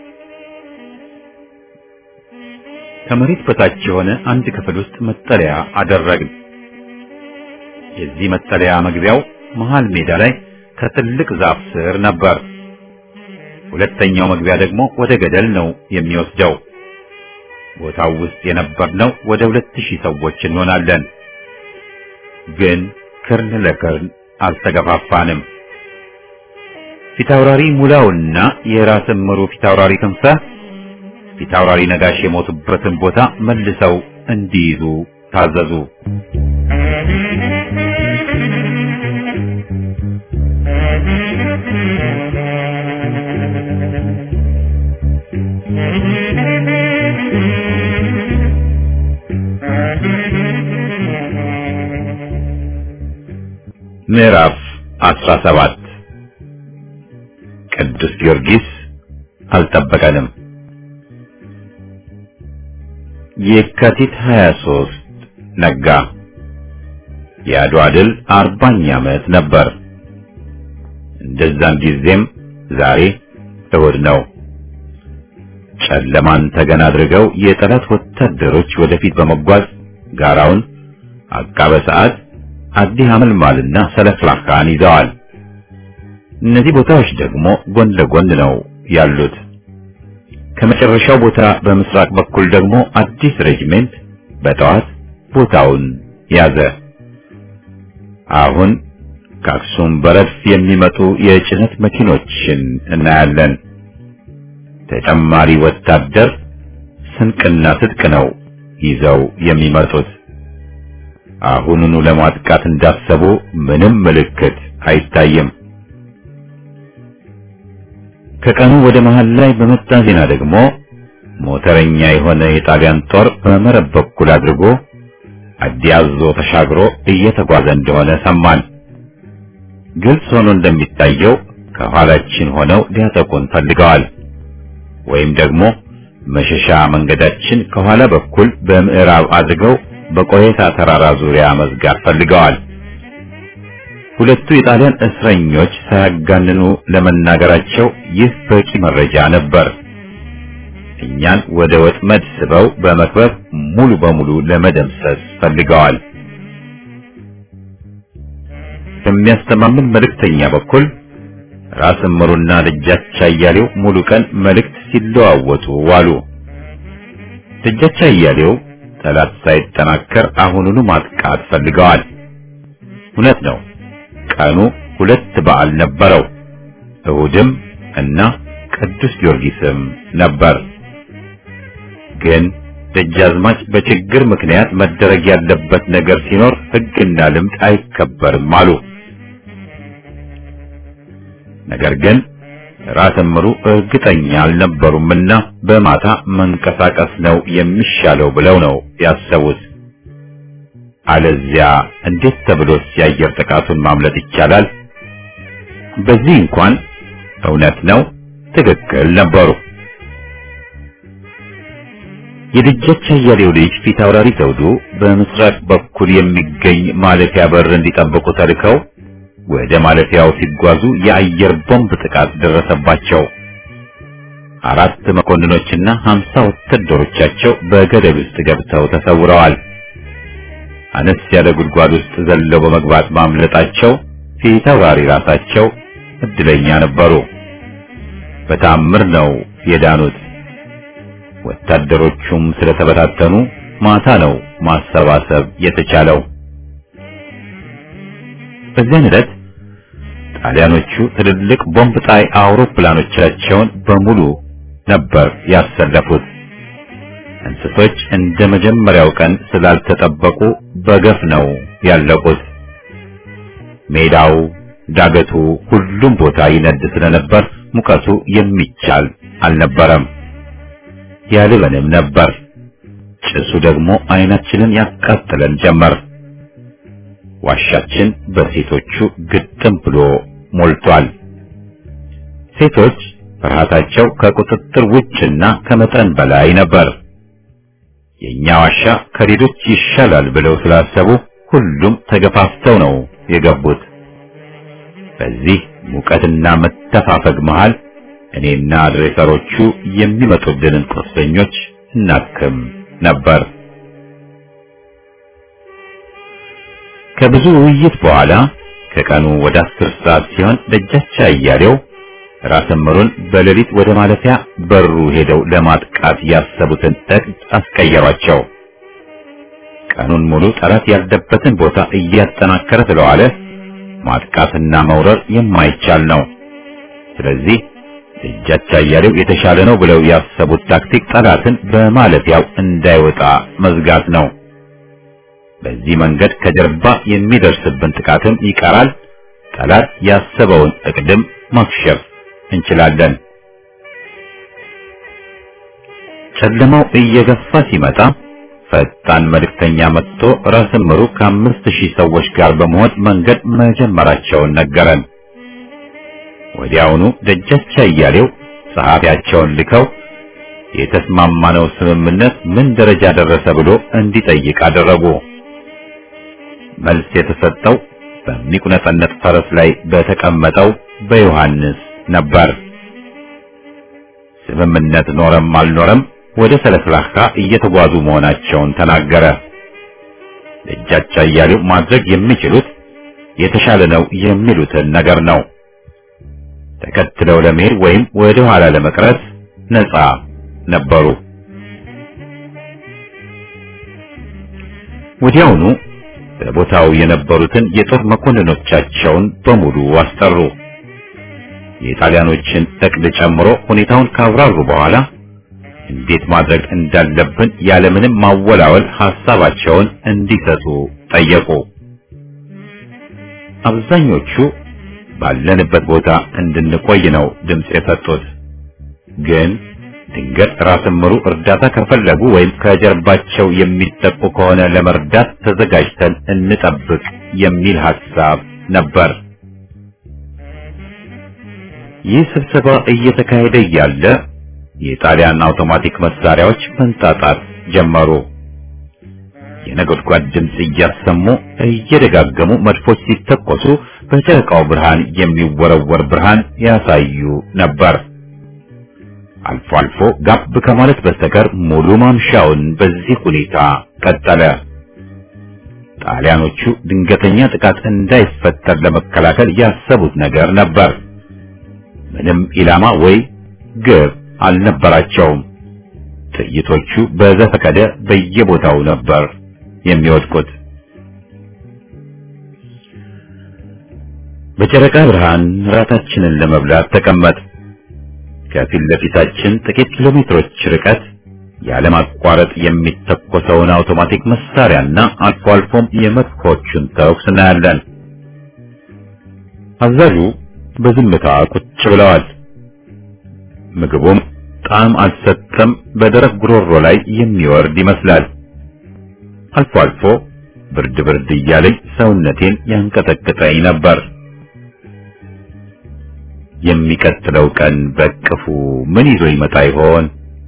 [SPEAKER 1] ከመሬት በታች የሆነ አንድ ክፍል ውስጥ መጠለያ አደረግን። የዚህ መጠለያ መግቢያው መሃል ሜዳ ላይ ከትልቅ ዛፍ ስር ነበር። ሁለተኛው መግቢያ ደግሞ ወደ ገደል ነው የሚወስደው። ቦታው ውስጥ የነበርነው ወደ ሁለት ሺህ ሰዎች እንሆናለን። ግን ክርን ለክርን አልተገፋፋንም። ፊታውራሪ ሙላውና የራስ ምሩ ፊታውራሪ ክንፈ ፊታውራሪ ነጋሽ የሞቱበትን ቦታ መልሰው እንዲይዙ ታዘዙ። ምዕራፍ አስራ ሰባት ቅዱስ ጊዮርጊስ አልጠበቀንም። የካቲት ሀያ ሦስት ነጋ። የአድዋ ድል አርባኛ ዓመት ነበር። እንደዛን ጊዜም ዛሬ እሑድ ነው። ጨለማን ተገን አድርገው የጠላት ወታደሮች ወደፊት በመጓዝ ጋራውን፣ አቃበ ሰዓት፣ አዲ ሐመልማልና ሰለፍላካን ይዘዋል። እነዚህ ቦታዎች ደግሞ ጎን ለጎን ነው ያሉት። ከመጨረሻው ቦታ በምስራቅ በኩል ደግሞ አዲስ ሬጂሜንት በጠዋት ቦታውን ያዘ። አሁን ከአክሱም በረድፍ የሚመጡ የጭነት መኪኖችን እናያለን። ተጨማሪ ወታደር ስንቅና ትጥቅ ነው ይዘው የሚመጡት። አሁኑኑ ለማጥቃት እንዳሰቡ ምንም ምልክት አይታይም። ከቀኑ ወደ መሃል ላይ በመጣ ዜና ደግሞ ሞተረኛ የሆነ የጣሊያን ጦር በመረብ በኩል አድርጎ አዲያዞ ተሻግሮ እየተጓዘ እንደሆነ ሰማን። ግልጽ ሆኖ እንደሚታየው ከኋላችን ሆነው ሊያጠቁን ፈልገዋል። ወይም ደግሞ መሸሻ መንገዳችን ከኋላ በኩል በምዕራብ አድርገው በቆየታ ተራራ ዙሪያ መዝጋት ፈልገዋል። ሁለቱ የጣሊያን እስረኞች ሳያጋንኑ ለመናገራቸው ይህ በቂ መረጃ ነበር። እኛን ወደ ወጥመድ ስበው በመክበብ ሙሉ በሙሉ ለመደምሰስ ፈልገዋል። ከሚያስተማምን መልእክተኛ በኩል ራስ ምሩና ደጃች አያሌው ሙሉ ቀን መልእክት ሲለዋወጡ ዋሉ። ደጃች አያሌው ጠላት ሳይጠናከር አሁኑኑ ማጥቃት ፈልገዋል። እውነት ነው፣ ቀኑ ሁለት በዓል ነበረው። እሁድም እና ቅዱስ ጊዮርጊስም ነበር። ግን ደጃዝማች በችግር ምክንያት መደረግ ያለበት ነገር ሲኖር ሕግና ልምድ አይከበርም አሉ። ነገር ግን ራስ እምሩ እርግጠኛ አልነበሩምና በማታ መንቀሳቀስ ነው የሚሻለው ብለው ነው ያሰቡት። አለዚያ እንዴት ተብሎስ የአየር ጥቃቱን ማምለጥ ይቻላል? በዚህ እንኳን እውነት ነው፣ ትክክል ነበሩ። የደጃች አያሌው ልጅ ፊት አውራሪ ዘውዱ በምስራቅ በኩል የሚገኝ ማለፊያ በር እንዲጠብቁ ተልከው ወደ ማለፊያው ሲጓዙ የአየር ቦምብ ጥቃት ደረሰባቸው። አራት መኮንኖችና ሀምሳ ወታደሮቻቸው በገደል ውስጥ ገብተው ተሰውረዋል። አነስ ያለ ጉድጓድ ውስጥ ዘለው በመግባት ማምለጣቸው ፊት አውራሪ ራሳቸው እድለኛ ነበሩ። በታምር ነው የዳኑት። ወታደሮቹም ስለተበታተኑ ማታ ነው ማሰባሰብ የተቻለው። በዚያን ዕለት ጣሊያኖቹ ትልልቅ ቦምብ ጣይ አውሮፕላኖቻቸውን በሙሉ ነበር ያሰለፉት። እንስሶች እንደ መጀመሪያው ቀን ስላልተጠበቁ በገፍ ነው ያለቁት። ሜዳው፣ ዳገቱ፣ ሁሉም ቦታ ይነድ ስለነበር ሙቀቱ የሚቻል አልነበረም። ያልበንም ነበር። ጭሱ ደግሞ አይናችንን ያቃጥለን ጀመር። ዋሻችን በሴቶቹ ግጥም ብሎ ሞልቷል። ሴቶች ፍርሃታቸው ከቁጥጥር ውጭና ከመጠን በላይ ነበር። የኛ ዋሻ ከሌሎች ይሻላል ብለው ስላሰቡ ሁሉም ተገፋፍተው ነው የገቡት። በዚህ ሙቀትና መተፋፈግ መሃል እኔና ድሬሰሮቹ የሚመጡልንን ቁስለኞች እናክም ነበር። ከብዙ ውይይት በኋላ ከቀኑ ወደ አስር ሰዓት ሲሆን ደጃች አያሌው ራስ እምሩን በሌሊት ወደ ማለፊያ በሩ ሄደው ለማጥቃት ያሰቡትን እቅድ አስቀየሯቸው። ቀኑን ሙሉ ጠላት ያለበትን ቦታ እያጠናከረ ስለዋለ ማጥቃትና መውረር የማይቻል ነው። ስለዚህ ደጃች አያሌው የተሻለ ነው ብለው ያሰቡት ታክቲክ ጠላትን በማለፊያው እንዳይወጣ መዝጋት ነው። በዚህ መንገድ ከጀርባ የሚደርስብን ጥቃትም ይቀራል። ጠላት ያሰበውን እቅድም ማክሸፍ እንችላለን። ጨለማው እየገፋ ሲመጣ ፈጣን መልእክተኛ መጥቶ ራስ እምሩ ከአምስት ሺህ ሰዎች ጋር በመሆን መንገድ መጀመራቸውን ነገረን። ወዲያውኑ ደጃች አያሌው ጸሐፊያቸውን ልከው የተስማማነው ስምምነት ምን ደረጃ ደረሰ ብሎ እንዲጠይቅ አደረጉ። መልስ የተሰጠው በሚቁነጠነጥ ፈረስ ላይ በተቀመጠው በዮሐንስ ነበር። ስምምነት ኖረም አልኖረም ወደ ሰለስላካ እየተጓዙ መሆናቸውን ተናገረ። ደጃች አያሌው ማድረግ የሚችሉት የተሻለ ነው የሚሉትን ነገር ነው። ተከትለው ለመሄድ ወይም ወደ ኋላ ለመቅረት ነፃ ነበሩ። ወዲያውኑ በቦታው የነበሩትን የጦር መኮንኖቻቸውን በሙሉ አስጠሩ። የጣሊያኖችን እቅድ ጨምሮ ሁኔታውን ካብራሩ በኋላ እንዴት ማድረግ እንዳለብን ያለምንም ማወላወል ሐሳባቸውን እንዲሰጡ ጠየቁ። አብዛኞቹ ባለንበት ቦታ እንድንቆይ ነው ድምጽ የሰጡት። ግን ድንገት ራስ እምሩ እርዳታ ከፈለጉ ወይም ከጀርባቸው የሚጠቁ ከሆነ ለመርዳት ተዘጋጅተን እንጠብቅ የሚል ሐሳብ ነበር። ይህ ስብሰባ እየተካሄደ ያለ የጣሊያን አውቶማቲክ መሳሪያዎች መንጣጣት ጀመሩ። የነጎድጓድ ድምጽ እያሰሙ እየደጋገሙ መድፎች ሲተኮሱ በጨረቃው ብርሃን የሚወረወር ብርሃን ያሳዩ ነበር። አልፎ አልፎ ጋብ ከማለት በስተቀር ሙሉ ማምሻውን በዚህ ሁኔታ ቀጠለ። ጣሊያኖቹ ድንገተኛ ጥቃት እንዳይፈጠር ለመከላከል ያሰቡት ነገር ነበር። ምንም ኢላማ ወይ ግብ አልነበራቸውም። ጥይቶቹ በዘፈቀደ በየቦታው ነበር የሚወድቁት። በጨረቃ ብርሃን ራታችንን ለመብላት ተቀመጥ። ከፊት ለፊታችን ጥቂት ኪሎ ሜትሮች ርቀት ያለማቋረጥ የሚተኮሰውን አውቶማቲክ መሳሪያና አልፎ አልፎም የመድፎቹን ተኩስ እናያለን። አዛዡ በዝምታ ቁጭ ብለዋል። ምግቡም ጣዕም አልሰጠም፣ በደረቅ ጉሮሮ ላይ የሚወርድ ይመስላል። አልፎ አልፎ ብርድ ብርድ እያለኝ ሰውነቴን ያንቀጠቅጠኝ ነበር። የሚቀጥለው ቀን በቅፉ ምን ይዞ ይመጣ ይሆን?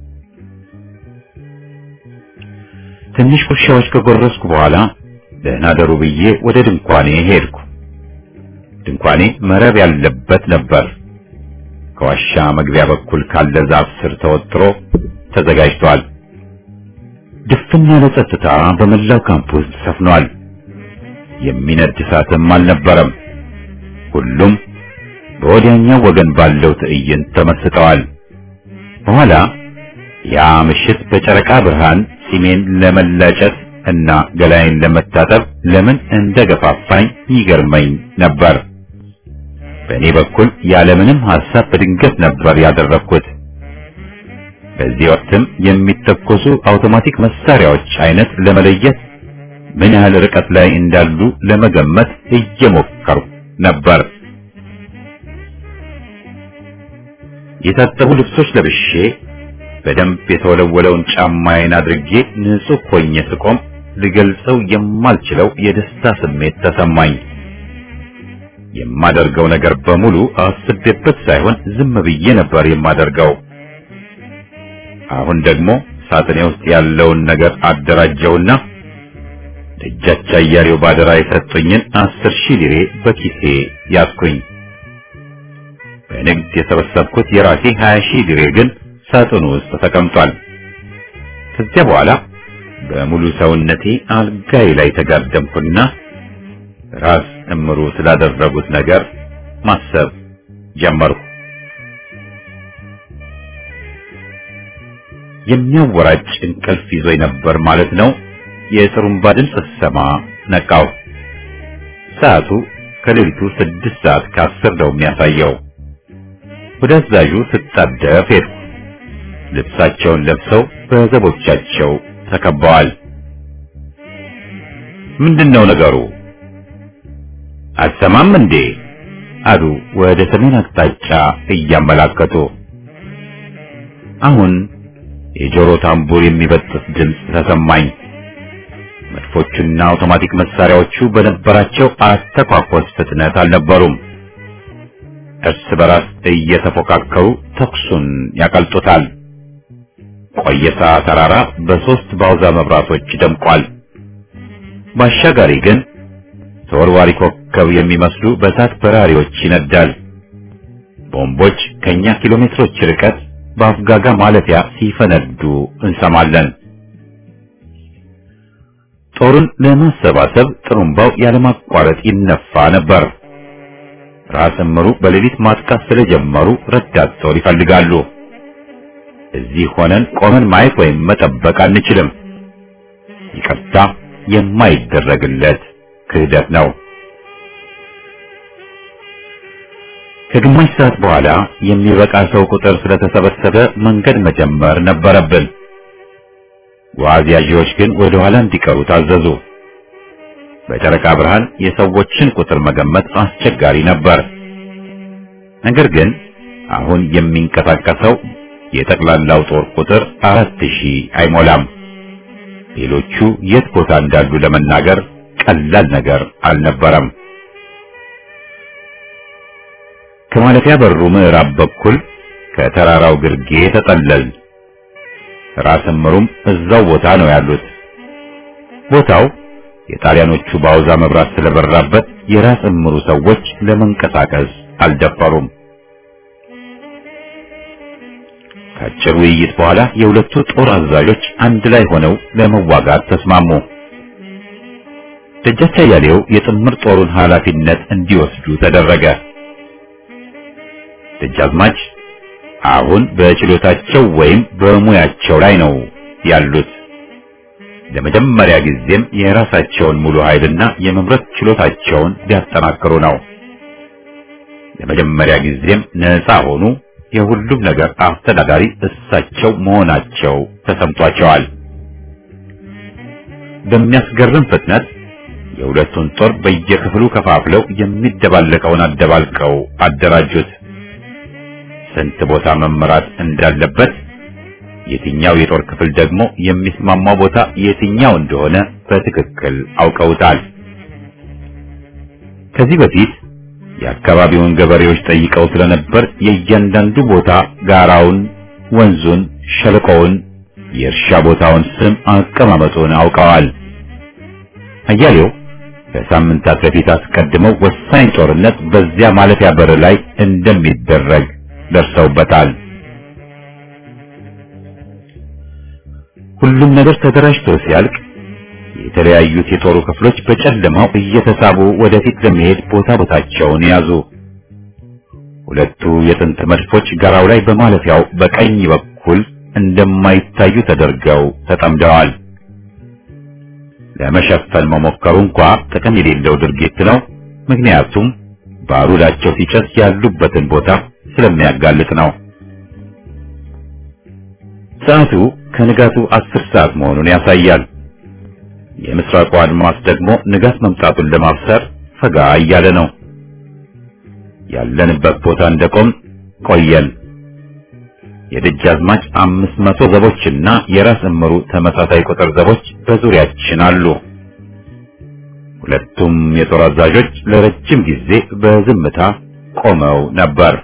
[SPEAKER 1] ትንሽ ቁርሻዎች ከጎረስኩ በኋላ ደህና ደሩ ብዬ ወደ ድንኳኔ ሄድኩ። ድንኳኔ መረብ ያለበት ነበር። ከዋሻ መግቢያ በኩል ካለ ዛፍ ስር ተወጥሮ ተዘጋጅቷል። ድፍን ያለ ጸጥታ በመላው ካምፕ ውስጥ ሰፍኗል። የሚነድ እሳትም አልነበረም። ሁሉም በወዲያኛው ወገን ባለው ትዕይንት ተመስጠዋል። በኋላ ያ ምሽት በጨረቃ ብርሃን ጺሜን ለመላጨት እና ገላዬን ለመታጠብ ለምን እንደገፋፋኝ ይገርመኝ ነበር። በእኔ በኩል ያለምንም ሐሳብ በድንገት ነበር ያደረኩት። በዚህ ወቅትም የሚተኮሱ አውቶማቲክ መሳሪያዎች አይነት ለመለየት ምን ያህል ርቀት ላይ እንዳሉ ለመገመት እየሞከርኩ ነበር። የታጠቡ ልብሶች ለብሼ በደንብ የተወለወለውን ጫማዬን አድርጌ ንጹህ ሆኜ ስቆም ልገልጸው የማልችለው የደስታ ስሜት ተሰማኝ። የማደርገው ነገር በሙሉ አስቤበት ሳይሆን ዝም ብዬ ነበር የማደርገው። አሁን ደግሞ ሳጥኔ ውስጥ ያለውን ነገር አደራጀውና ደጃች አያሌው ባደራ የሰጡኝን አስር ሺህ ሊሬ በኪሴ ያዝኩኝ። በንግድ የሰበሰብኩት የራሴ ሀያ ሺህ ሊሬ ግን ሳጥኑ ውስጥ ተቀምጧል። ከዚያ በኋላ በሙሉ ሰውነቴ አልጋዬ ላይ ተጋደምኩና ራስ እምሩ ስላደረጉት ነገር ማሰብ ጀመርኩ። የሚያወራጭ እንቅልፍ ይዞኝ ነበር ማለት ነው። የጥሩምባ ድምፅ ስሰማ ነቃው። ሰዓቱ ከሌሊቱ ስድስት ሰዓት ከአስር ነው የሚያሳየው። ወደ አዛዡ ስጣደፍ ሄድኩ። ልብሳቸውን ለብሰው በዘቦቻቸው ተከበዋል። ምንድነው ነገሩ? አትሰማም እንዴ? አሉ ወደ ሰሜን አቅጣጫ እያመላከቱ። አሁን የጆሮ ታምቡር የሚበጥስ ድምፅ ተሰማኝ። መድፎቹና አውቶማቲክ መሳሪያዎቹ በነበራቸው አተኳኮስ ፍጥነት አልነበሩም። እርስ በራስ እየተፎካከሩ ተኩሱን ያቀልጡታል። ቆየሳ ተራራ በሶስት ባውዛ መብራቶች ደምቋል። ባሻጋሪ ግን ተወርዋሪ ኮከብ የሚመስሉ በእሳት በራሪዎች ይነዳል። ቦምቦች ከኛ ኪሎ ሜትሮች ርቀት በአፍጋጋ ማለፊያ ሲፈነዱ እንሰማለን። ጦሩን ለማሰባሰብ ጥሩምባው ያለማቋረጥ ይነፋ ነበር። ራስ እምሩ በሌሊት ማጥቃት ስለጀመሩ ረዳት ጦር ይፈልጋሉ። እዚህ ሆነን ቆመን ማየት ወይም መጠበቅ አንችልም። ይቅርታ የማይደረግለት ክህደት ነው። ከግማሽ ሰዓት በኋላ የሚበቃ ሰው ቁጥር ስለተሰበሰበ መንገድ መጀመር ነበረብን። ዋዚያጆች ግን ወደ ኋላ እንዲቀሩ ታዘዙ። በጨረቃ ብርሃን የሰዎችን ቁጥር መገመት አስቸጋሪ ነበር። ነገር ግን አሁን የሚንቀሳቀሰው የጠቅላላው ጦር ቁጥር አራት ሺህ አይሞላም። ሌሎቹ የት ቦታ እንዳሉ ለመናገር ቀላል ነገር አልነበረም። ከማለፊያ በሩ ምዕራብ በኩል ከተራራው ግርጌ ተጠለል። ራስ እምሩም እዛው ቦታ ነው ያሉት። ቦታው የጣሊያኖቹ ባውዛ መብራት ስለበራበት የራስ እምሩ ሰዎች ለመንቀሳቀስ አልደፈሩም። ከአጭር ውይይት በኋላ የሁለቱ ጦር አዛዦች አንድ ላይ ሆነው ለመዋጋት ተስማሙ። ደጃች አያሌው የጥምር ጦሩን ኃላፊነት እንዲወስዱ ተደረገ። ደጃዝማች አሁን በችሎታቸው ወይም በሙያቸው ላይ ነው ያሉት። ለመጀመሪያ ጊዜም የራሳቸውን ሙሉ ኃይልና የመምረጥ ችሎታቸውን ሊያጠናክሩ ነው። ለመጀመሪያ ጊዜም ነፃ ሆኑ። የሁሉም ነገር አስተዳዳሪ እሳቸው መሆናቸው ተሰምቷቸዋል። በሚያስገርም ፍጥነት የሁለቱን ጦር በየክፍሉ ከፋፍለው የሚደባለቀውን አደባልቀው አደራጁት። ስንት ቦታ መመራት እንዳለበት፣ የትኛው የጦር ክፍል ደግሞ የሚስማማው ቦታ የትኛው እንደሆነ በትክክል አውቀውታል። ከዚህ በፊት የአካባቢውን ገበሬዎች ጠይቀው ስለነበር የእያንዳንዱ ቦታ ጋራውን፣ ወንዙን፣ ሸለቆውን፣ የእርሻ ቦታውን ስም አቀማመጡን አውቀዋል። አያሌው ከሳምንታት በፊት አስቀድመው ወሳኝ ጦርነት በዚያ ማለፊያ በር ላይ እንደሚደረግ ደርሰውበታል። ሁሉም ነገር ተደራጅቶ ሲያልቅ የተለያዩት የጦሩ ክፍሎች በጨለማው እየተሳቡ ወደፊት ለመሄድ ቦታ ቦታቸውን ያዙ። ሁለቱ የጥንት መድፎች ጋራው ላይ በማለፊያው በቀኝ በኩል እንደማይታዩ ተደርገው ተጠምደዋል። ለመሸፈን መሞከሩ እንኳ ጥቅም የሌለው ድርጊት ነው። ምክንያቱም ባሩዳቸው ሲጨስ ያሉበትን ቦታ ስለሚያጋልጥ ነው። ሰዓቱ ከንጋቱ አስር ሰዓት መሆኑን ያሳያል። የምስራቁ አድማስ ደግሞ ንጋት መምጣቱን ለማብሰር ፈጋ እያለ ነው። ያለንበት ቦታ እንደቆም ቆየን። የደጃዝማች አምስት መቶ ዘቦችና የራስ እምሩ ተመሳሳይ ቁጥር ዘቦች በዙሪያችን አሉ። ሁለቱም የጦር አዛዦች ለረጅም ጊዜ በዝምታ ቆመው ነበር።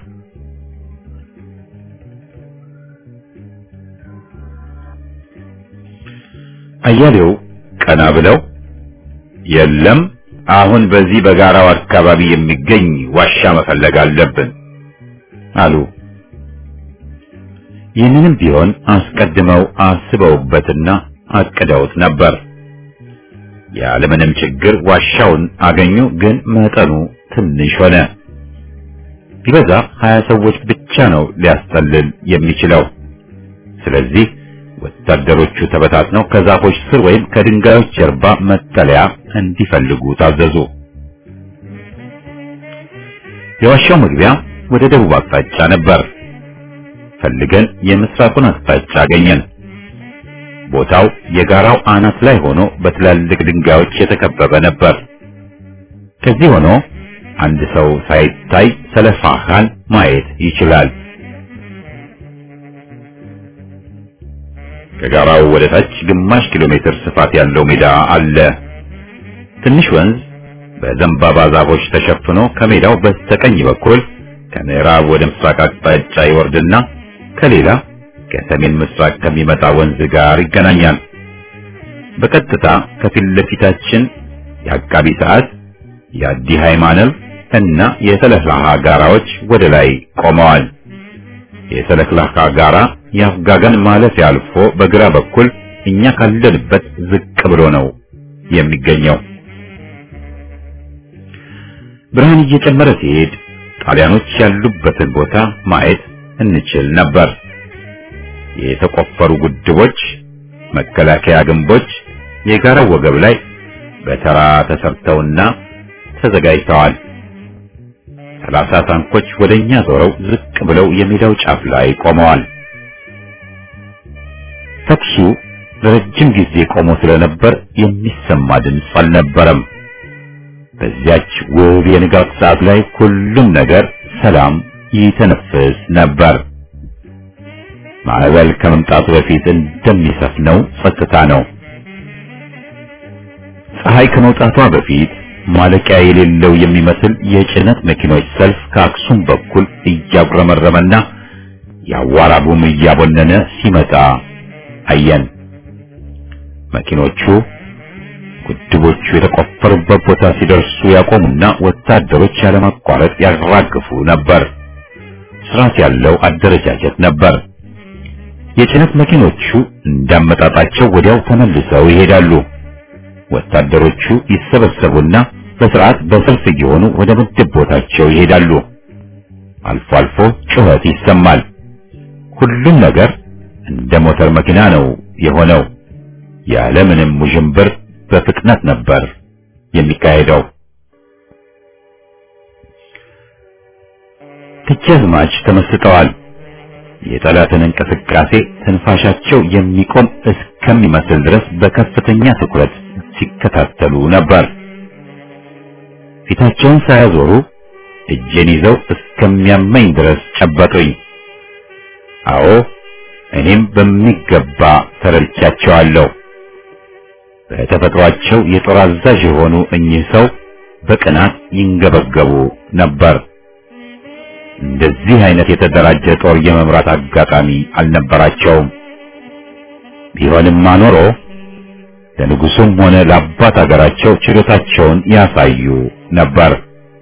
[SPEAKER 1] አያሌው ቀና ብለው የለም፣ አሁን በዚህ በጋራው አካባቢ የሚገኝ ዋሻ መፈለግ አለብን አሉ። ይህንንም ቢሆን አስቀድመው አስበውበትና አቅደውት ነበር። ያለምንም ችግር ዋሻውን አገኙ። ግን መጠኑ ትንሽ ሆነ። ቢበዛ ሀያ ሰዎች ብቻ ነው ሊያስጠልል የሚችለው። ስለዚህ ወታደሮቹ ተበታትነው ከዛፎች ስር ወይም ከድንጋዮች ጀርባ መጠለያ እንዲፈልጉ ታዘዙ። የዋሻው መግቢያ ወደ ደቡብ አቅጣጫ ነበር። ፈልገን የምስራቁን አቅጣጫ አገኘን። ቦታው የጋራው አናት ላይ ሆኖ በትላልቅ ድንጋዮች የተከበበ ነበር። ከዚህ ሆኖ አንድ ሰው ሳይታይ ሰለፋኻን ማየት ይችላል። ከጋራው ወደ ታች ግማሽ ኪሎ ሜትር ስፋት ያለው ሜዳ አለ። ትንሽ ወንዝ በዘንባባ ዛፎች ተሸፍኖ ከሜዳው በስተቀኝ በኩል ከምዕራብ ወደ ምስራቅ አቅጣጫ ይወርድና ከሌላ ከሰሜን ምስራቅ ከሚመጣ ወንዝ ጋር ይገናኛል። በቀጥታ ከፊት ለፊታችን የአቃቢ ሰዓት፣ የአዲ ሃይማኖት እና የሰለክላካ ጋራዎች ወደ ላይ ቆመዋል። የሰለክላካ ጋራ የአፍጋጋን ማለፊያ አልፎ በግራ በኩል እኛ ካለንበት ዝቅ ብሎ ነው የሚገኘው። ብርሃን እየጨመረ ሲሄድ ጣሊያኖች ያሉበትን ቦታ ማየት እንችል ነበር። የተቆፈሩ ጉድቦች፣ መከላከያ ግንቦች የጋራው ወገብ ላይ በተራ ተሰርተውና ተዘጋጅተዋል። ሰላሳ ታንኮች ወደኛ ዞረው ዝቅ ብለው የሜዳው ጫፍ ላይ ቆመዋል። ተኩሱ ለረጅም ጊዜ ቆሞ ስለነበር የሚሰማ ድምፅ አልነበረም። በዚያች ውብ የንጋት ሰዓት ላይ ሁሉም ነገር ሰላም ይተነፍስ ነበር። ማዕበል ከመምጣቱ በፊት እንደሚሰፍነው ጸጥታ ነው። ፀሐይ ከመውጣቷ በፊት ማለቂያ የሌለው የሚመስል የጭነት መኪኖች ሰልፍ ከአክሱም በኩል እያጉረመረመና የአዋራ ጉም እያቦነነ ሲመጣ አየን። መኪኖቹ ጉድቦቹ የተቆፈሩበት ቦታ ሲደርሱ ያቆሙና ወታደሮች ያለማቋረጥ ያራግፉ ነበር። ስርዓት ያለው አደረጃጀት ነበር። የጭነት መኪኖቹ እንዳመጣጣቸው ወዲያው ተመልሰው ይሄዳሉ። ወታደሮቹ ይሰበሰቡና በስርዓት በሰልፍ እየሆኑ ወደ ምድብ ቦታቸው ይሄዳሉ። አልፎ አልፎ ጩኸት ይሰማል። ሁሉም ነገር እንደ ሞተር መኪና ነው የሆነው። ያለምንም ውዥንብር በፍጥነት ነበር የሚካሄደው። ደጃዝማች ተመስጠዋል። የጠላትን እንቅስቃሴ ትንፋሻቸው የሚቆም እስከሚመስል ድረስ በከፍተኛ ትኩረት ሲከታተሉ ነበር። ፊታቸውን ሳያዞሩ እጄን ይዘው እስከሚያመኝ ድረስ ጨበጡኝ። አዎ እኔም በሚገባ ተረድቻቸዋለሁ። በተፈጥሯቸው የጦር አዛዥ የሆኑ እኚህ ሰው በቅናት ይንገበገቡ ነበር። እንደዚህ አይነት የተደራጀ ጦር የመምራት አጋጣሚ አልነበራቸውም። ቢሆንማ ኖሮ ለንጉሱም ሆነ ለአባት አገራቸው ችሎታቸውን ያሳዩ ነበር።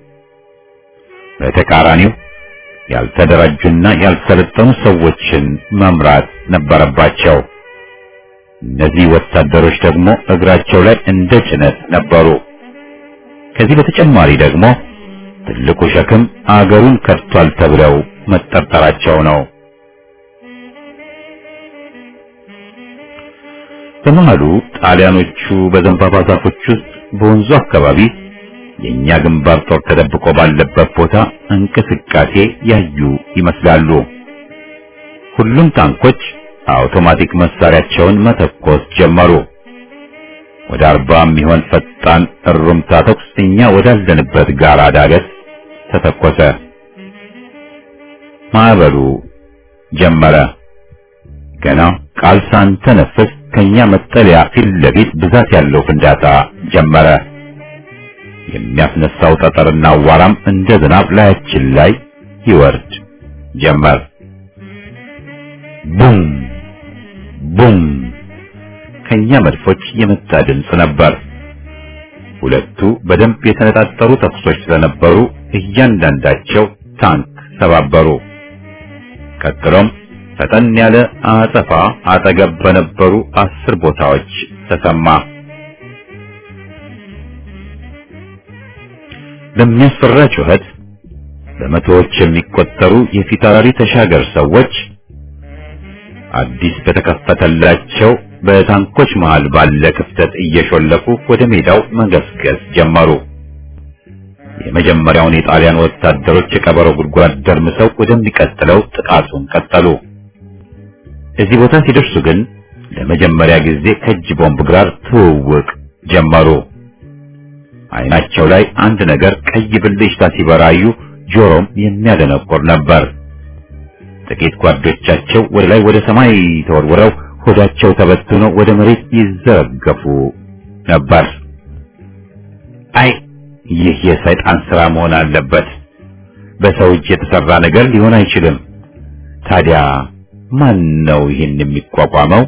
[SPEAKER 1] በተቃራኒው ያልተደራጁና ያልሰለጠኑ ሰዎችን መምራት ነበረባቸው። እነዚህ ወታደሮች ደግሞ እግራቸው ላይ እንደ ጭነት ነበሩ። ከዚህ በተጨማሪ ደግሞ ትልቁ ሸክም አገሩን ከድቷል ተብለው መጠርጠራቸው ነው። በመሃሉ ጣሊያኖቹ በዘንባባ ዛፎች ውስጥ በወንዙ አካባቢ የኛ ግንባር ጦር ተደብቆ ባለበት ቦታ እንቅስቃሴ ያዩ ይመስላሉ። ሁሉም ታንኮች አውቶማቲክ መሳሪያቸውን መተኮስ ጀመሩ። ወደ አርባ የሚሆን ፈጣን እሩምታ ተኩስ እኛ ወዳለንበት ጋራ ዳገት ተተኮሰ። ማዕበሉ ጀመረ። ገና ቃል ሳንተነፍስ ከኛ መጠለያ ፊት ለፊት ብዛት ያለው ፍንዳታ ጀመረ። የሚያስነሳው ጠጠርና አዋራም እንደ ዝናብ ላያችን ላይ ይወርድ ጀመር። ቡም ቡም ከኛ መድፎች የመጣ ድምፅ ነበር። ሁለቱ በደንብ የተነጣጠሩ ተኩሶች ስለነበሩ እያንዳንዳቸው ታንክ ሰባበሩ። ቀጥሎም ፈጠን ያለ አጸፋ አጠገብ በነበሩ አስር ቦታዎች ተሰማ። በሚያስፈራ ጩኸት በመቶዎች የሚቆጠሩ የፊታውራሪ ተሻገር ሰዎች አዲስ በተከፈተላቸው በታንኮች መሃል ባለ ክፍተት እየሾለኩ ወደ ሜዳው መገስገስ ጀመሩ። የመጀመሪያውን የጣሊያን ወታደሮች የቀበሮ ጉድጓድ ደርምሰው ወደሚቀጥለው ጥቃቱን ቀጠሉ። እዚህ ቦታ ሲደርሱ ግን ለመጀመሪያ ጊዜ ከእጅ ቦምብ ጋር ትውውቅ ጀመሩ። አይናቸው ላይ አንድ ነገር ቀይ ብልጭታ ሲበራዩ ጆሮም የሚያደነቁር ነበር። ጥቂት ጓዶቻቸው ወደ ላይ ወደ ሰማይ ተወርውረው ሆዳቸው ተበትኖ ወደ መሬት ይዘረገፉ ነበር። አይ ይህ የሰይጣን ሥራ መሆን አለበት። በሰው እጅ የተሰራ ነገር ሊሆን አይችልም። ታዲያ ማን ነው ይህን የሚቋቋመው?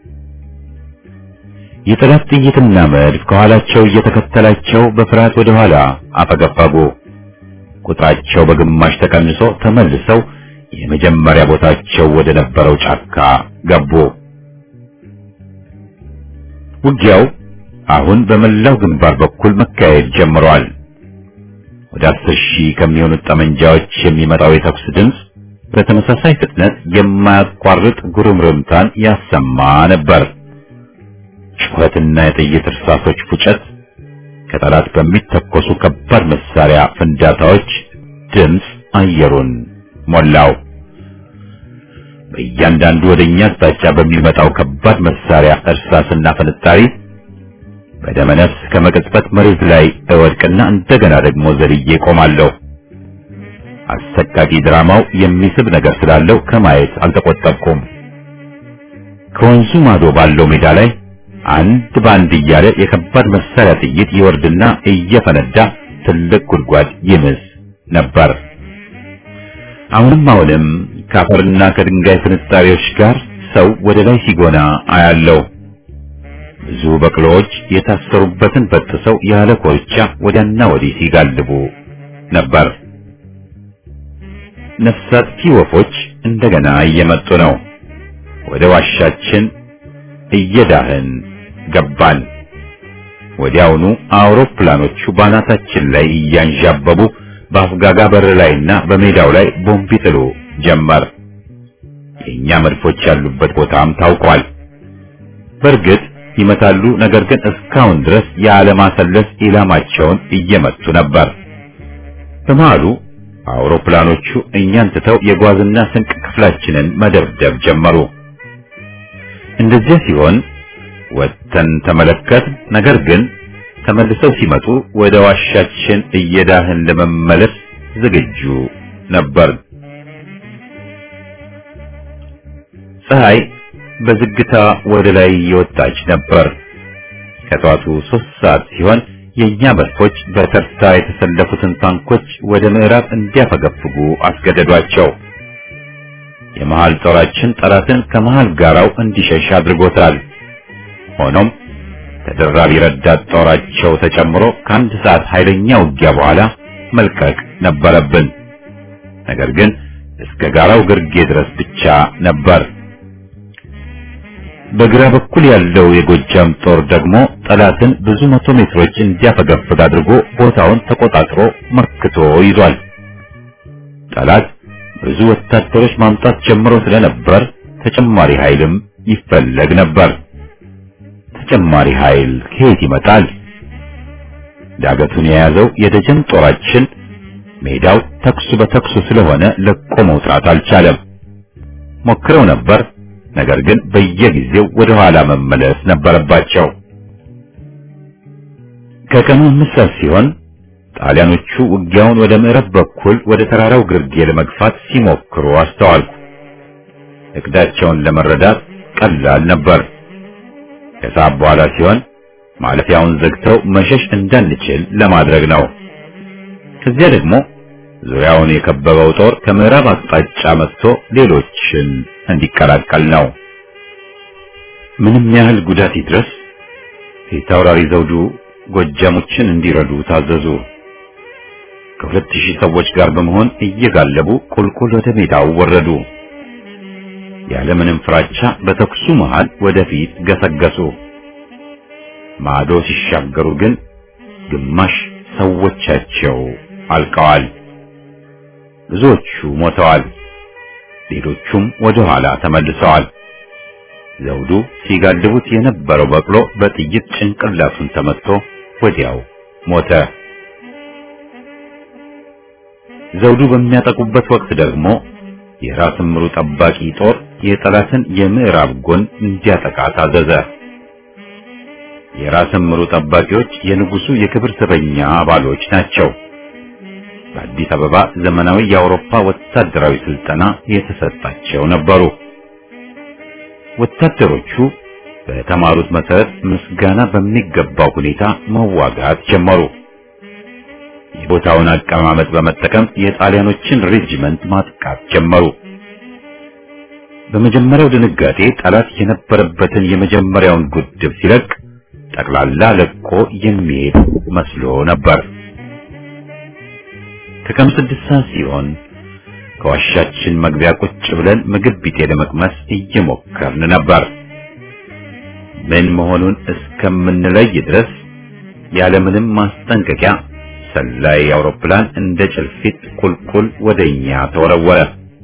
[SPEAKER 1] የጠላት ጥይትና መድፍ ከኋላቸው እየተከተላቸው በፍርሃት ወደ ኋላ አፈገፈጉ። ቁጥራቸው በግማሽ ተቀንሶ ተመልሰው የመጀመሪያ ቦታቸው ወደ ነበረው ጫካ ገቡ። ውጊያው አሁን በመላው ግንባር በኩል መካሄድ ጀምሯል። ወደ አስር ሺህ ከሚሆኑት ጠመንጃዎች የሚመጣው የተኩስ ድምፅ በተመሳሳይ ፍጥነት የማያቋርጥ ጉርምርምታን ያሰማ ነበር። ጩኸትና የጥይት እርሳሶች ፉጨት ከጠላት በሚተኮሱ ከባድ መሳሪያ ፍንዳታዎች ድምፅ አየሩን ሞላው። በእያንዳንዱ ወደኛ አቅጣጫ በሚመጣው ከባድ መሳሪያ እርሳስና ፍንጣሪ በደመነፍስ ከመቅጽበት መሬት ላይ እወድቅና እንደገና ደግሞ ዘልዬ ቆማለሁ። አሰቃቂ ድራማው የሚስብ ነገር ስላለው ከማየት አልተቆጠብኩም። ከወንዙ ማዶ ባለው ሜዳ ላይ አንድ ባንድ እያለ የከባድ መሳሪያ ጥይት ይወርድና እየፈነዳ ትልቅ ጉድጓድ ይምስ ነበር። አሁንም አሁንም ከአፈርና ከድንጋይ ፍንጣሪዎች ጋር ሰው ወደ ላይ ሲጎና አያለው። ብዙ በቅሎዎች የታሰሩበትን በጥሰው ያለ ኮርቻ ወዲያና ወዲህ ሲጋልቡ ነበር። ነፍሳት ወፎች እንደገና እየመጡ ነው። ወደ ዋሻችን እየዳህን ገባን። ወዲያውኑ አውሮፕላኖቹ ባናታችን ላይ እያንዣበቡ በአፍጋጋ በር ላይና በሜዳው ላይ ቦምብ ይጥሉ ጀመር። የኛ መድፎች ያሉበት ቦታም ታውቋል። በእርግጥ ይመታሉ፣ ነገር ግን እስካሁን ድረስ ያለማሰለስ ኢላማቸውን እየመቱ ነበር። በመሃሉ አውሮፕላኖቹ እኛን ትተው የጓዝና ስንቅ ክፍላችንን መደብደብ ጀመሩ። እንደዚህ ሲሆን ወጥተን ተመለከት። ነገር ግን ተመልሰው ሲመጡ ወደ ዋሻችን እየዳህን ለመመለስ ዝግጁ ነበር። ፀሐይ በዝግታ ወደ ላይ የወጣች ነበር። ከጠዋቱ ሶስት ሰዓት ሲሆን የኛ መድፎች በተርታ የተሰለፉትን ታንኮች ወደ ምዕራብ እንዲያፈገፍጉ አስገደዷቸው። የመሃል ጦራችን ጠላትን ከመሃል ጋራው እንዲሸሽ አድርጎታል። ሆኖም ተደራቢ ረዳት ጦራቸው ተጨምሮ ከአንድ ሰዓት ኃይለኛ ውጊያ በኋላ መልቀቅ ነበረብን። ነገር ግን እስከ ጋራው ግርጌ ድረስ ብቻ ነበር። በግራ በኩል ያለው የጎጃም ጦር ደግሞ ጠላትን ብዙ መቶ ሜትሮች እንዲያፈገፍግ አድርጎ ቦታውን ተቆጣጥሮ መክቶ ይዟል። ጠላት ብዙ ወታደሮች ማምጣት ጀምሮ ስለነበር ተጨማሪ ኃይልም ይፈለግ ነበር። ተጨማሪ ኃይል ከየት ይመጣል? ዳገቱን የያዘው የደጀን ጦራችን ሜዳው ተኩስ በተኩስ ስለሆነ ለቆ መውጣት አልቻለም። ሞክረው ነበር፣ ነገር ግን በየጊዜው ወደ ኋላ መመለስ ነበረባቸው። ከቀኑ አምስት ሰዓት ሲሆን ጣሊያኖቹ ውጊያውን ወደ ምዕራብ በኩል ወደ ተራራው ግርጌ ለመግፋት ሲሞክሩ አስተዋልኩ። እቅዳቸውን ለመረዳት ቀላል ነበር። ከሰዓት በኋላ ሲሆን ማለፊያውን ዘግተው መሸሽ እንዳንችል ለማድረግ ነው። ከዚያ ደግሞ ዙሪያውን የከበበው ጦር ከምዕራብ አቅጣጫ መጥቶ ሌሎችን እንዲቀላቀል ነው። ምንም ያህል ጉዳት ይድረስ ፊታውራሪ ዘውዱ ጎጃሞችን እንዲረዱ ታዘዙ። ከሁለት ሺህ ሰዎች ጋር በመሆን እየጋለቡ ቁልቁል ወደ ሜዳው ወረዱ። ያለምንም ፍራቻ በተኩሱ መሃል ወደፊት ገሰገሱ። ማዶ ሲሻገሩ ግን ግማሽ ሰዎቻቸው አልቀዋል። ብዙዎቹ ሞተዋል። ሌሎቹም ወደ ኋላ ተመልሰዋል። ዘውዱ ሲጋልቡት የነበረው በቅሎ በጥይት ጭንቅላቱን ተመትቶ ወዲያው ሞተ። ዘውዱ በሚያጠቁበት ወቅት ደግሞ የራስ ምሩ ጠባቂ ጦር የጠላትን የምዕራብ ጎን እንዲያጠቃ ታዘዘ። የራስ ምሩ ጠባቂዎች የንጉሱ የክብር ዘበኛ አባሎች ናቸው። በአዲስ አበባ ዘመናዊ የአውሮፓ ወታደራዊ ስልጠና የተሰጣቸው ነበሩ። ወታደሮቹ በተማሩት መሰረት ምስጋና በሚገባው ሁኔታ መዋጋት ጀመሩ። የቦታውን አቀማመጥ በመጠቀም የጣሊያኖችን ሬጂመንት ማጥቃት ጀመሩ። በመጀመሪያው ድንጋጤ ጠላት የነበረበትን የመጀመሪያውን ጉድብ ሲለቅ ጠቅላላ ለቆ የሚሄድ መስሎ ነበር። ከቀኑ ስድስት ሰዓት ሲሆን ከዋሻችን መግቢያ ቁጭ ብለን ምግብ ቢጤ ለመቅመስ እየሞከርን ነበር። ምን መሆኑን እስከምንለይ ድረስ ያለምንም ማስጠንቀቂያ ሰላይ አውሮፕላን እንደ ጭልፊት ቁልቁል ወደኛ ተወረወረ።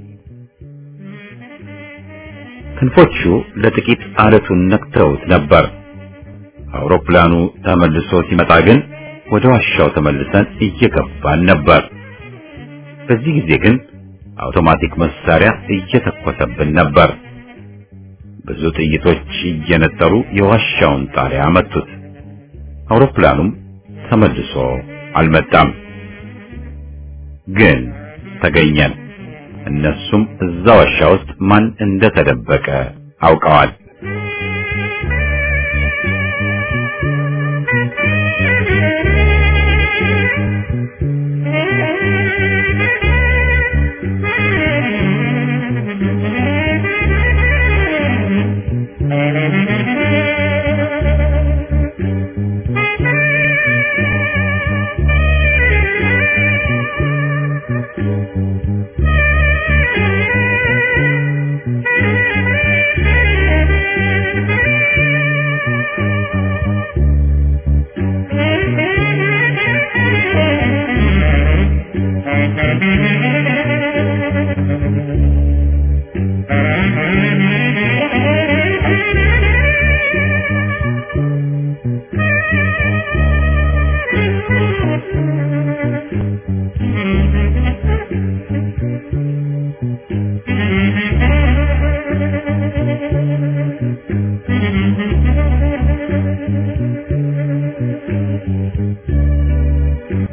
[SPEAKER 1] ክንፎቹ ለጥቂት አለቱን ነክተውት ነበር። አውሮፕላኑ ተመልሶ ሲመጣ ግን ወደ ዋሻው ተመልሰን እየገባን ነበር። በዚህ ጊዜ ግን አውቶማቲክ መሳሪያ እየተኮሰብን ነበር። ብዙ ጥይቶች እየነጠሩ የዋሻውን ጣሪያ መቱት። አውሮፕላኑም ተመልሶ አልመጣም። ግን ተገኘን። እነሱም እዛ ዋሻ ውስጥ ማን እንደተደበቀ አውቀዋል።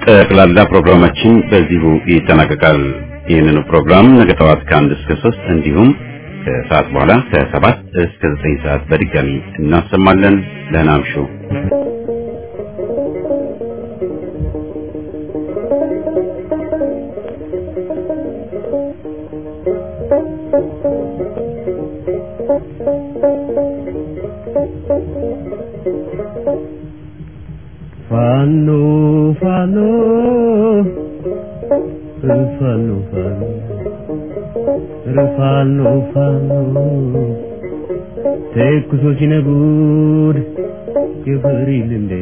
[SPEAKER 1] ጠቅላላ ፕሮግራማችን በዚሁ ይጠናቀቃል። ይህንን ፕሮግራም ነገ ጠዋት ከአንድ እስከ ሶስት እንዲሁም ከሰዓት በኋላ ከሰባት እስከ ዘጠኝ ሰዓት በድጋሚ እናሰማለን። ደህና አምሹ።
[SPEAKER 3] Fano, fano, fano, fano, fano, fano. Te kusocine bud, ke barilinde.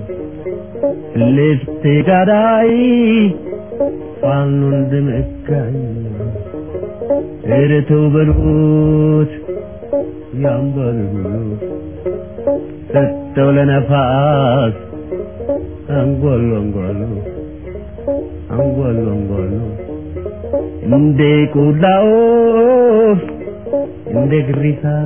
[SPEAKER 3] Lefte gadai, fano de mekai. Ere to balut, yam balut. Setole nafas. Angolo angolo angolo angolo inde kudao inde grisa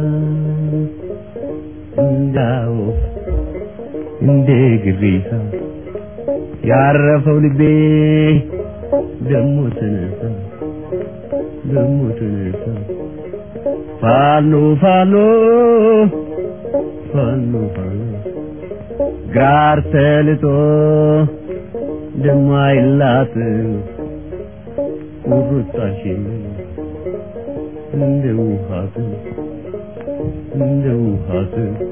[SPEAKER 3] indao inde grisa yarafau libe demu tenesa demu tenesa fano fano fano fano ጋር ተልጦ ደማይላት ቁርጣሽን እንደው ሀት እንደው ሀት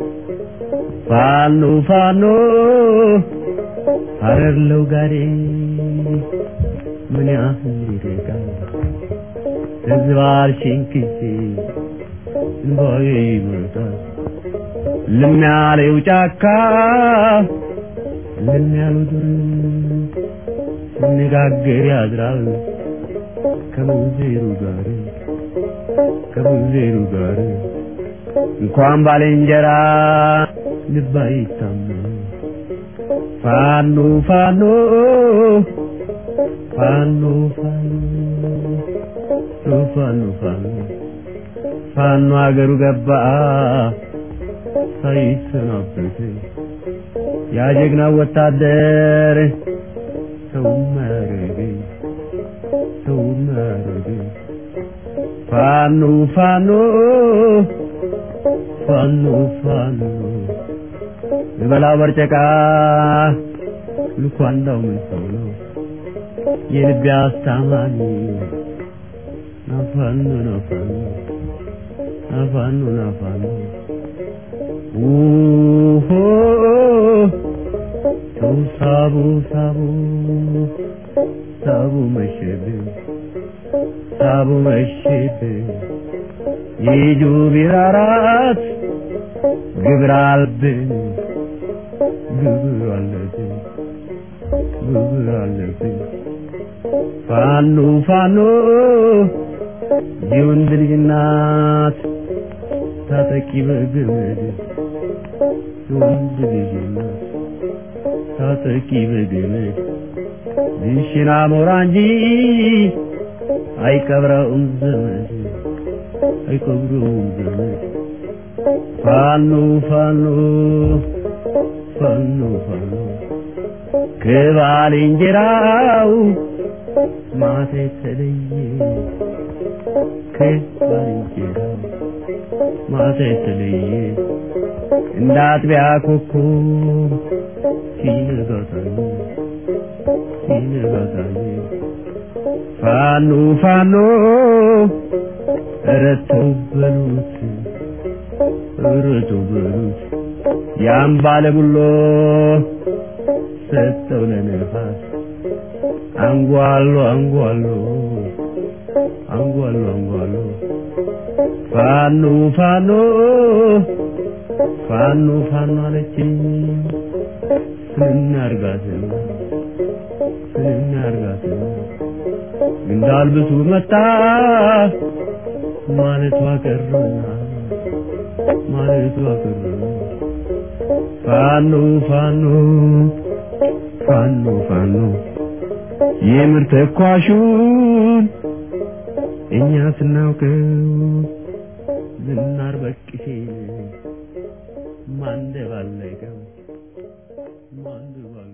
[SPEAKER 3] ፋኖ ፋኖ አረለው ጋሪ ምን ያህል ይርቃል ተዝባር ሽንክሲ እንባዬ ይመጣል ለሚያለው ጫካ ለሚያለው ዱር ሲነጋገር ያድራል ከሙዜሩ ጋር ከሙዜሩ ጋር እንኳን ባልንጀራ ልብ አይታመን ፋኖ ፋኖ ፋኖ ፋኖ ፋኖ ፋኖ ፋኖ አገሩ ገባ ሳይሰናበት ያ ጀግና ወታደር ሰው ማረገ ሰው ማረገ ፋኖ ፋኖ ፋኖ ፋኖ በላ ወርጨቃ ልኳንዳው ምን ሰው ነው የልብ አስታማኝ ናፋኖ ናፋኖ ናፋኖ ናፋኖ Ooh, so sabu sabu, sabu mashebe, sabu mashebe. Yeju birarat, gibralbe, gibralbe, gibralbe. Fanu fanu, yundrignat, tataki begmede. ወንድ ልጅና ታጠቂ በገመ ይሽና ሞራንጂ አይቀብረውም ዘመድ አይቀብረውም ዘመድ ፋኖ ፋኖ ፋኖ ፋኖ ከባልንጀራው ማታ ተለየ ከባልንጀራው ማታ ተለየ እንዳጥቢያ ኮኮብ ሲነጋታኝ ሲነጋታኝ ፋኖ ፋኖ ረተው በሉት ረተው በሉት ያን ባለሙሎ ሰጠው ለነፋስ አንጓሎ አንጓሎ አንጓሎ አንጓሎ ፋኖ ፋኖ ፋኖ ፋኖ አለችኝ ስንናርጋት ስንናርጋት እንዳልብሱ መጣ ማለቷ ቀረና ማለቷ ቀረና ፋኖ ፋኖ ፋኖ ፋኖ የምር ተኳሹን እኛ ስናውቀው ዝናር በቅሼ ማንደ ባለቀው ማንደ